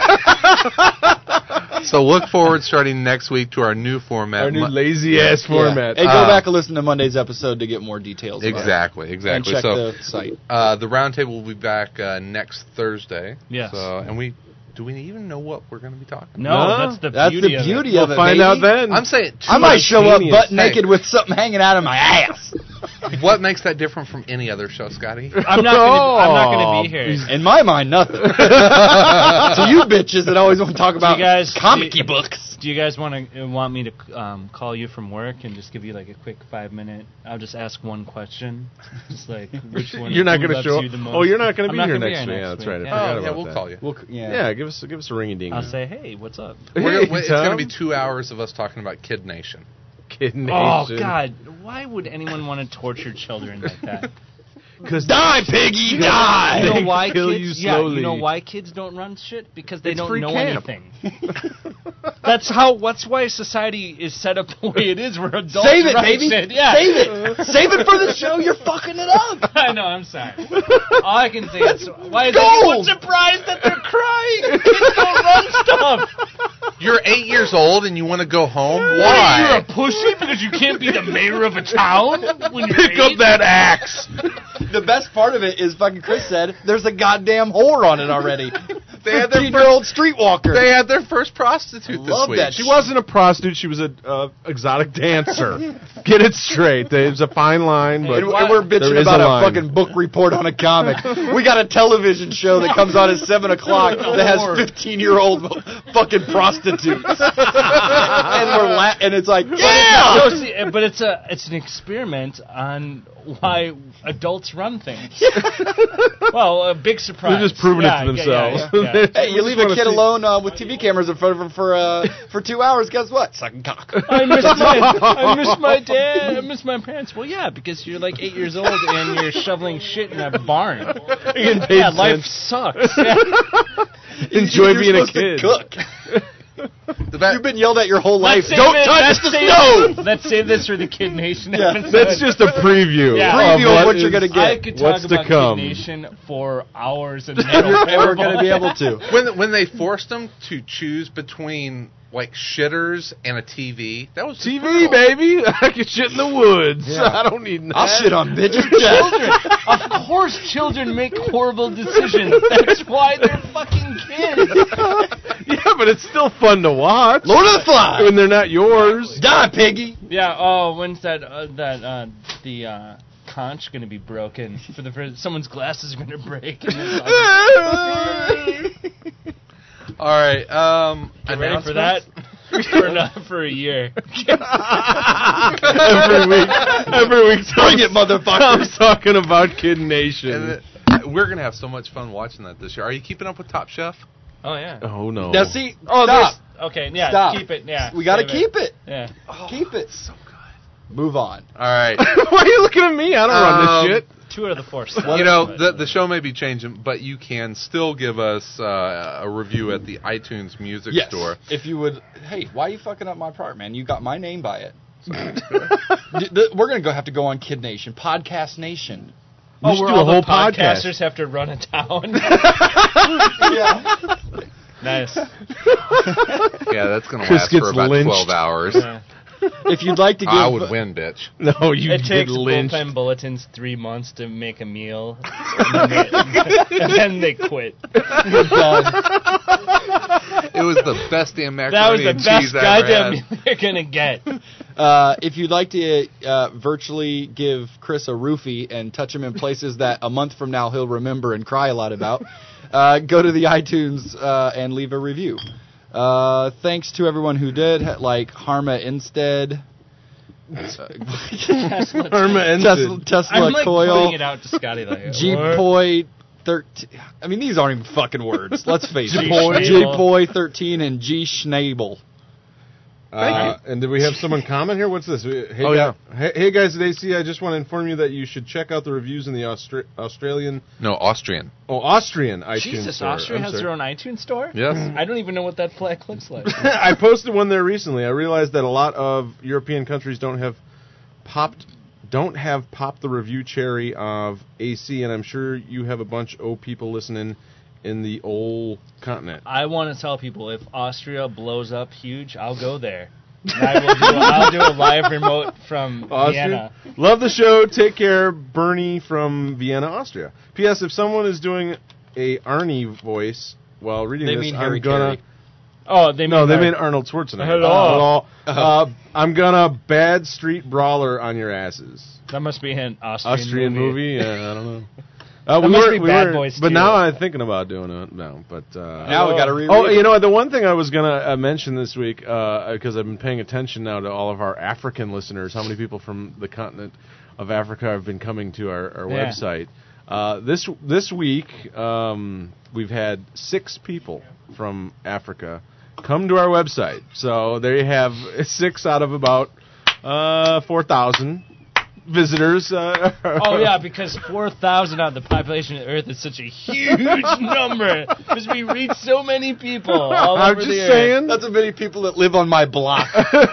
So look forward starting next week to our new format. Our new Mo- lazy ass format. Hey, go Uh, back and listen to Monday's episode to get more details. about it. Exactly, And exactly. check So the site. uh, the roundtable will be back uh, next Thursday. Yes. So, and we do we even know what we're going to be talking about? No, No, that's the That's beauty the of beauty it. of We'll it. find baby. out then. I'm saying I might show up spontaneous. butt Hey. naked with something hanging out of my ass. what makes that different from any other show, Scotty? I'm not gonna, I'm not going to be here. In my mind, nothing. To you bitches that always want to talk about you guys- comic-y do you- books. Do you guys want to want me to um, call you from work and just give you like a quick five minute? I'll just ask one question, just like which one. You're not who going to loves show you the up. most? Oh, you're not going to I'm be not here gonna be next here week. Yeah, next that's right. I week, forgot Oh, about yeah, we'll that. call you. We'll, yeah. Yeah, give us give us a ring a ding. I'll say, hey, what's up? We're Hey, gonna, it's going Tom. to be two hours of us talking about Kid Nation. Kid Oh Nation. God, why would anyone want to torture children like that? Because Die, piggy, die! You know They why kill kids? you Yeah, you slowly. know why kids don't run shit? Because they It's don't free know camp. anything. That's how. That's why society is set up the way it is. Where adults Save it, run baby. shit. Yeah. Save it. Save it for the show. You're fucking it up. I know. I'm sorry. All I can say is, why is Gold! everyone surprised that they're crying? Kids don't run stuff. You're eight years old and you want to go home? What, Why? you're a pussy because you can't be the mayor of a town when you're pick up eight? that axe. The best part of it is fucking Chris said there's a goddamn whore on it already. They had their fifteen-year-old streetwalker. They had their first prostitute this Love week. that She shit. wasn't a prostitute. She was a uh, exotic dancer. Get it straight. There's a fine line, but And, and we're bitching there is about a a, line. fucking book report on a comic. We got a television show that comes on at seven o'clock that has fifteen-year-old fucking prostitutes, and we're la- and it's like, yeah. No, see, uh, but it's a it's an experiment on why adults run things. Well, a big surprise. They're just proving Yeah, it to yeah, themselves. yeah, yeah, yeah. Hey, you leave a kid alone uh, with T V cameras in front of him for uh, for two hours. Guess what? Sucking cock. I miss my I miss my dad. I miss my parents. Well, yeah, because you're like eight years old and you're shoveling shit in a barn. Getting paid Yeah, life cents. sucks. Yeah. Enjoy You're being a supposed to kid. cook. the ba- You've been yelled at your whole life. Let's save Don't it- touch let's the save stove! it- Let's save this for the Kid Nation Yeah, episode. That's just a preview. Yeah. Preview of what is- you're gonna get. I could talk What's to about come. Kid Nation for hours and If you're never ever going to be able to. when when they forced them to choose between like shitters and a T V, that was T V, brutal. baby. I can shit in the woods. Yeah. I don't need that. I'll shit on bitches. Children. Of course children make horrible decisions. That's why they're fucking kids. Yeah, but it's still fun to watch. Lord of the Flies. When they're not yours. Die, piggy. Yeah, oh, when's that, uh, that, uh, the, uh, conch gonna be broken? For the first, someone's glasses are gonna break. And then All right, um, Get ready for that? for, another, for a year. every week. Every week. Bring it, motherfucker. I'm talking about Kid Nation. And it, we're gonna have so much fun watching that this year. Are you keeping up with Top Chef? Oh, yeah. oh, no. Now, see, Oh, stop. there's, okay, yeah, Stop. keep it, yeah. We got to save keep it. Yeah. Keep it. So good. Move on. All right. Why are you looking at me? I don't Um, run this shit. Two of the four you know, the the show may be changing, but you can still give us uh, a review at the iTunes Music Yes. Store. If you would, hey, why are you fucking up my part, man? You got my name by it. D- th- We're gonna go have to go on Kid Nation, Podcast Nation. We Oh, should where do a all whole the podcast. podcasters have to run a town. Yeah. Nice. Yeah, that's gonna Chris last for gets about lynched. twelve hours. Yeah. If you'd like to give, I would win, bitch. No, you It get takes lynched. bullpen bulletins three months to make a meal, and then they, and then they quit. They're done. It was the best damn That was macaroni the and best cheese I ever goddamn had. meal you're gonna get. uh, if you'd like to uh, virtually give Chris a roofie and touch him in places that a month from now he'll remember and cry a lot about, uh, go to the iTunes uh, and leave a review. Uh, thanks to everyone who did, like Harma Instead, Tesla. Irma Ensign. Tesla, Tesla I'm like Coil, putting it out to Scotty like G what? Poi thirteen. I mean, these aren't even fucking words. Let's face it. G G Schnabel. Poi thirteen and G Schnabel. Uh, and did we have someone comment here? What's this? We- Hey, Oh, guy- yeah. Hey, hey guys at A C, I just want to inform you that you should check out the reviews in the Austra- Australian, No, Austrian. oh, Austrian iTunes Jesus, store. Austria I'm has sorry. their own iTunes store? Yes. I don't even know what that flag looks like. I posted one there recently. I realized that a lot of European countries don't have popped, don't have popped the review cherry of A C, and I'm sure you have a bunch of people listening in the old continent. I want to tell people if Austria blows up huge, I'll go there. And I will do. I'll do a live remote from Austria? Vienna. Love the show. Take care, Bernie from Vienna, Austria. P S. If someone is doing a Arnie voice while reading They this, mean I'm Harry gonna. Carey. Oh, they No, mean they our- mean Arnold Schwarzenegger. Hello. Uh, I'm gonna bad street brawler on your asses. that must be an Austrian, Austrian movie? Yeah, I don't know. Uh, That we must were, be we Bad were- Boys but too. now I'm thinking about doing it. No, but uh, Now we got to reread. oh, you it. know what? The one thing I was gonna uh, mention this week because I've been paying attention now to all of our African listeners. How many people from the continent of Africa have been coming to our, our Yeah. website? Uh, this this week um, we've had six people from Africa come to our website. So there you have six out of about uh, four thousand visitors. Uh, Oh yeah, because four thousand out of the population of Earth is such a huge number. Because we reach so many people all I'm over just the Earth. saying. That's a many people that live on my block.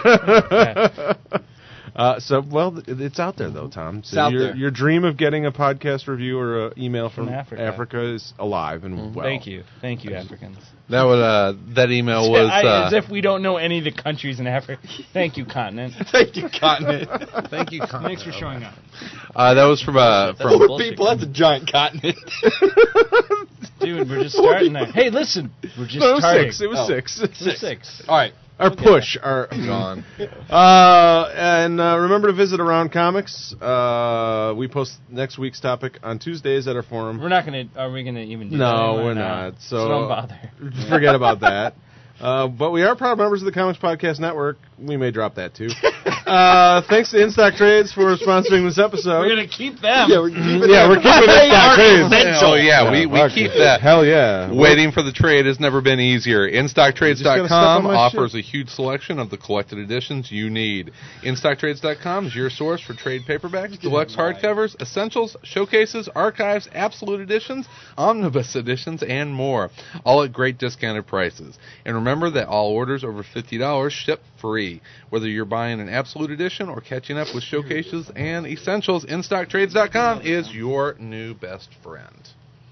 Uh, so, well, th- it's out there, though, Tom. So out your, there. your dream of getting a podcast review or an email from, From Africa. is alive and well. Thank you, thank you, Africans. That would uh, that email was I- uh, as if we don't know any of the countries in Africa. Thank you, continent. Thank you, continent. thank you. Thanks for showing up. Uh, that was from uh, from Four bullshit. people. That's a giant continent. Dude, we're just starting there. Hey, listen, we're just No, starting. six. It was Oh. six. We're six. All right. Our push. Our Gone. Uh, and uh, remember to visit Around Comics. Uh, we post next week's topic on Tuesdays at our forum. We're not gonna. Are we gonna even? do that No, anymore? we're No. not. So don't bother. forget about that. Uh, but we are proud members of the Comics Podcast Network. we may drop that too. uh, thanks to InStock Trades for sponsoring this episode. We're gonna keep them. Yeah, we're keeping yeah, we're keeping InStock Trades. Oh yeah, we, we okay. keep that. Hell yeah. Waiting for the trade has never been easier. In stock trades dot Just gotta step on com my offers shit. a huge selection of the collected editions you need. In stock trades dot com is your source for trade paperbacks, deluxe hardcovers, essentials, showcases, archives, absolute editions, omnibus editions, and more. All at great discounted prices. And remember that all orders over fifty dollars ship free. Whether you're buying an absolute edition or catching up with showcases and essentials, in stock trades dot com is your new best friend.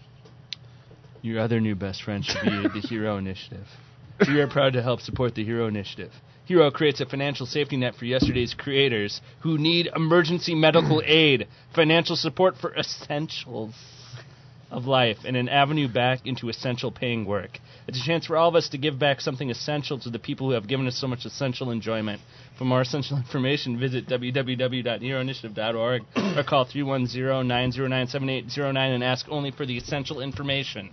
Your other new best friend should be the Hero Initiative. We are proud to help support the Hero Initiative. Hero creates a financial safety net for yesterday's creators who need emergency medical aid, financial support for essentials of life, and an avenue back into essential paying work. It's a chance for all of us to give back something essential to the people who have given us so much essential enjoyment. For more essential information, visit w w w dot hero initiative dot org or call three one zero, nine zero nine, seven eight zero nine and ask only for the essential information.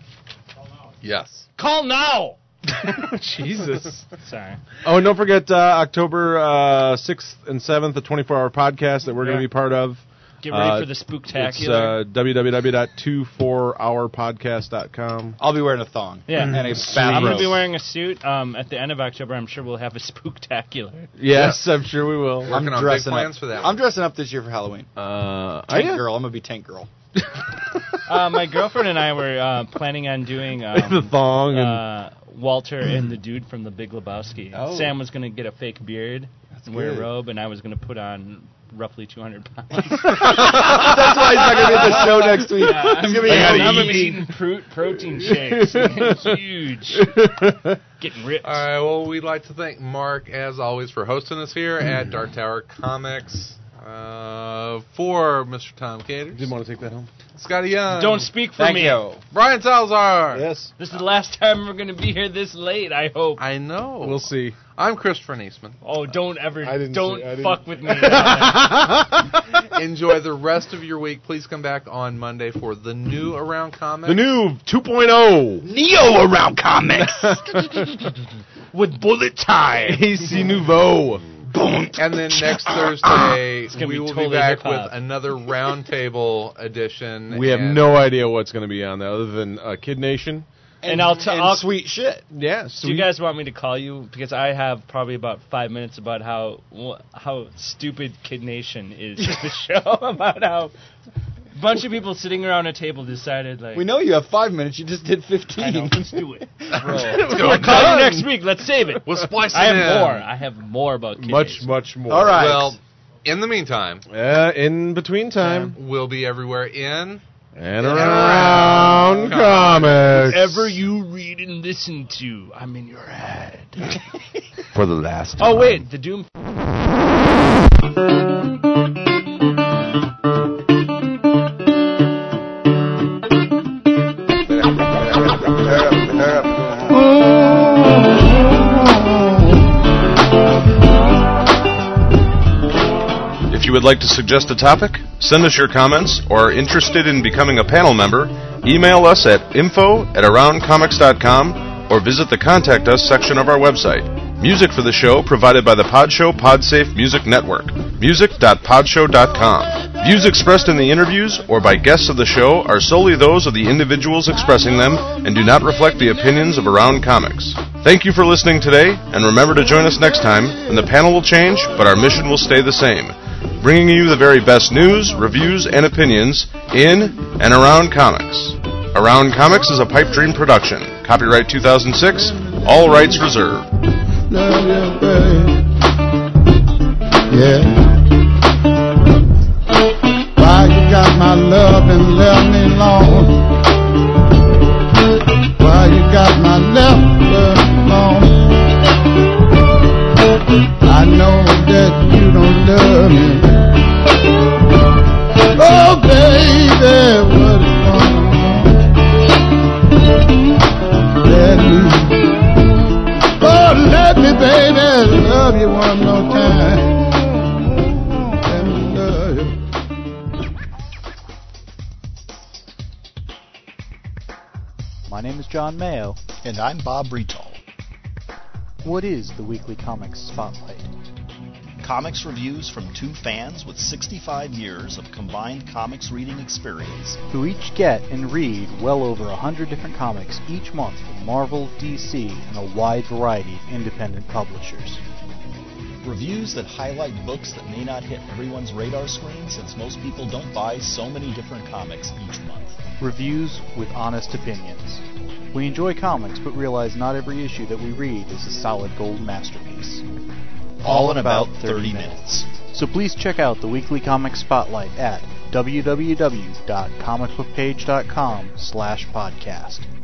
Yes. Call now! Jesus. Sorry. Oh, and don't forget uh, October uh, sixth and seventh, the twenty-four hour podcast that we're going to Yeah. be part of. Get ready Uh, for the spooktacular. It's uh, w w w dot twenty four hour podcast dot com. I'll be wearing a thong. yeah. And a I'm bathrobe. going to be wearing a suit. Um, at the end of October, I'm sure we'll have a spooktacular. Yes, I'm sure we will. Working I'm on big dressing plans up. for that I'm one. dressing up this year for Halloween. Uh, Tank I- girl. I'm gonna be tank girl. Uh, my girlfriend and I were uh, planning on doing the um, thong and uh, Walter and the dude from The Big Lebowski. Oh. Sam was going to get a fake beard and wear good. a robe, and I was going to put on roughly two hundred pounds. That's why he's not gonna be at the show next week. Yeah, I'm He's going gonna be to eating. be eating pro- protein shakes. Huge. Getting ripped. All right, well, we'd like to thank Mark, as always, for hosting us here at Dark Tower Comics. Uh, for Mister Tom Cater, Didn't want to take that home. Scotty Young, Don't speak for Thank me. you. Brian Salazar. Yes. This is the last time we're going to be here this late, I hope. I know. We'll see. I'm Christopher Niesman. Oh, don't ever, I didn't don't say- I didn't- fuck with me. Enjoy the rest of your week. Please come back on Monday for the new Around Comics. The new two point oh. Neo around comics. With bullet time. A C Nouveau. And then next Thursday, gonna we be will totally be back hip-hop. with another roundtable edition. We have and no idea what's going to be on there other than uh, Kid Nation. And I'll t- and I'll- sweet shit. Yeah. Do you guys want me to call you? Because I have probably about five minutes about how wh- how stupid Kid Nation is. The show about how a bunch of people sitting around a table decided, like, We know you have five minutes. You just did fifteen. I know, let's do it. Let's go. I'll call you next week. Let's save it. We'll splice I have it in. more. I have more about Kid Much, Nation. much more. All right. Well, in the meantime, Uh, in between time. we'll be everywhere in. And around comics. Whatever you read and listen to, I'm in your head. For the last Oh, wait. The Doom... If you would like to suggest a topic, send us your comments, or are interested in becoming a panel member, email us at info at around comics dot com or visit the Contact Us section of our website. Music for the show provided by the Podshow Podsafe Music Network, music dot podshow dot com. Views expressed in the interviews or by guests of the show are solely those of the individuals expressing them and do not reflect the opinions of Around Comics. Thank you for listening today, and remember to join us next time, and the panel will change, but our mission will stay the same. Bringing you the very best news, reviews, and opinions in and around comics. Around Comics is a Pipe Dream production. Copyright two thousand six, all rights reserved. Love you, babe. Yeah. Why you got my love and left me alone? Why you got my left alone? I know that you don't love me. Oh, baby, what is going on? Let me, oh, let me, baby, love you one more time. Let me love you. My name is John Mayo. And I'm Bob Retall. What is the Weekly Comics Spotlight? Comics reviews from two fans with sixty-five years of combined comics reading experience, who each get and read well over one hundred different comics each month from Marvel, D C, and a wide variety of independent publishers. Reviews that highlight books that may not hit everyone's radar screen since most people don't buy so many different comics each month. Reviews with honest opinions. We enjoy comics but realize not every issue that we read is a solid gold masterpiece. All in about thirty minutes. So please check out the Weekly Comics Spotlight at w w w dot comic book page dot com slash podcast.